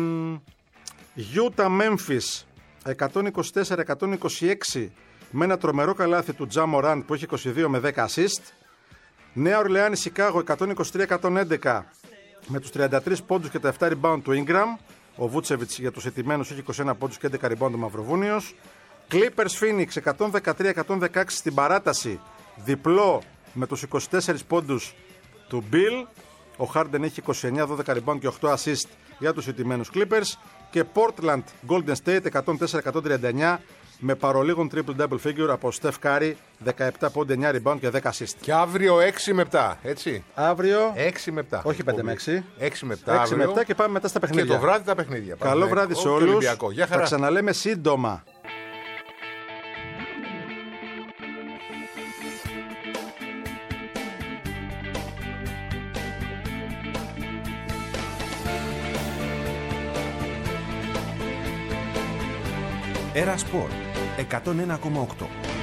Utah Memphis εκατόν είκοσι τέσσερα εκατόν είκοσι έξι με ένα τρομερό καλάθι του Τζα Μοράντ που έχει είκοσι δύο με δέκα assist. Νέα Ορλεάνη Σικάγο εκατόν είκοσι τρία εκατόν έντεκα με τους τριάντα τρία πόντους και τα επτά rebound του Ingram. Ο Βούτσεβιτς για τους ετημένους είχε είκοσι ένα πόντους και έντεκα rebound του Μαυροβούνιος. Clippers Phoenix εκατόν δεκατρία εκατόν δεκαέξι στην παράταση, διπλό με τους είκοσι τέσσερα πόντους του Bill. Ο Harden είχε είκοσι εννιά, δώδεκα rebound και οκτώ assist για τους ετημένους Clippers. Και Portland Golden State εκατόν τέσσερα εκατόν τριάντα εννιά με παρολίγων triple double figure από Steph Curry, δεκαεπτά πόντους, εννιά rebound και δέκα assist. Και αύριο έξι με επτά, έτσι. Αύριο, έξι με επτά. όχι πέντε με έξι. έξι με επτά. έξι με επτά και πάμε μετά στα Και παιχνίδια. το βράδυ τα παιχνίδια. Καλό Πάμε. βράδυ σε Ω, και όλους. Ολυμπιακό. Γεια Τα χαρά. ξαναλέμε σύντομα. Era Sport εκατόν ένα κόμμα οκτώ.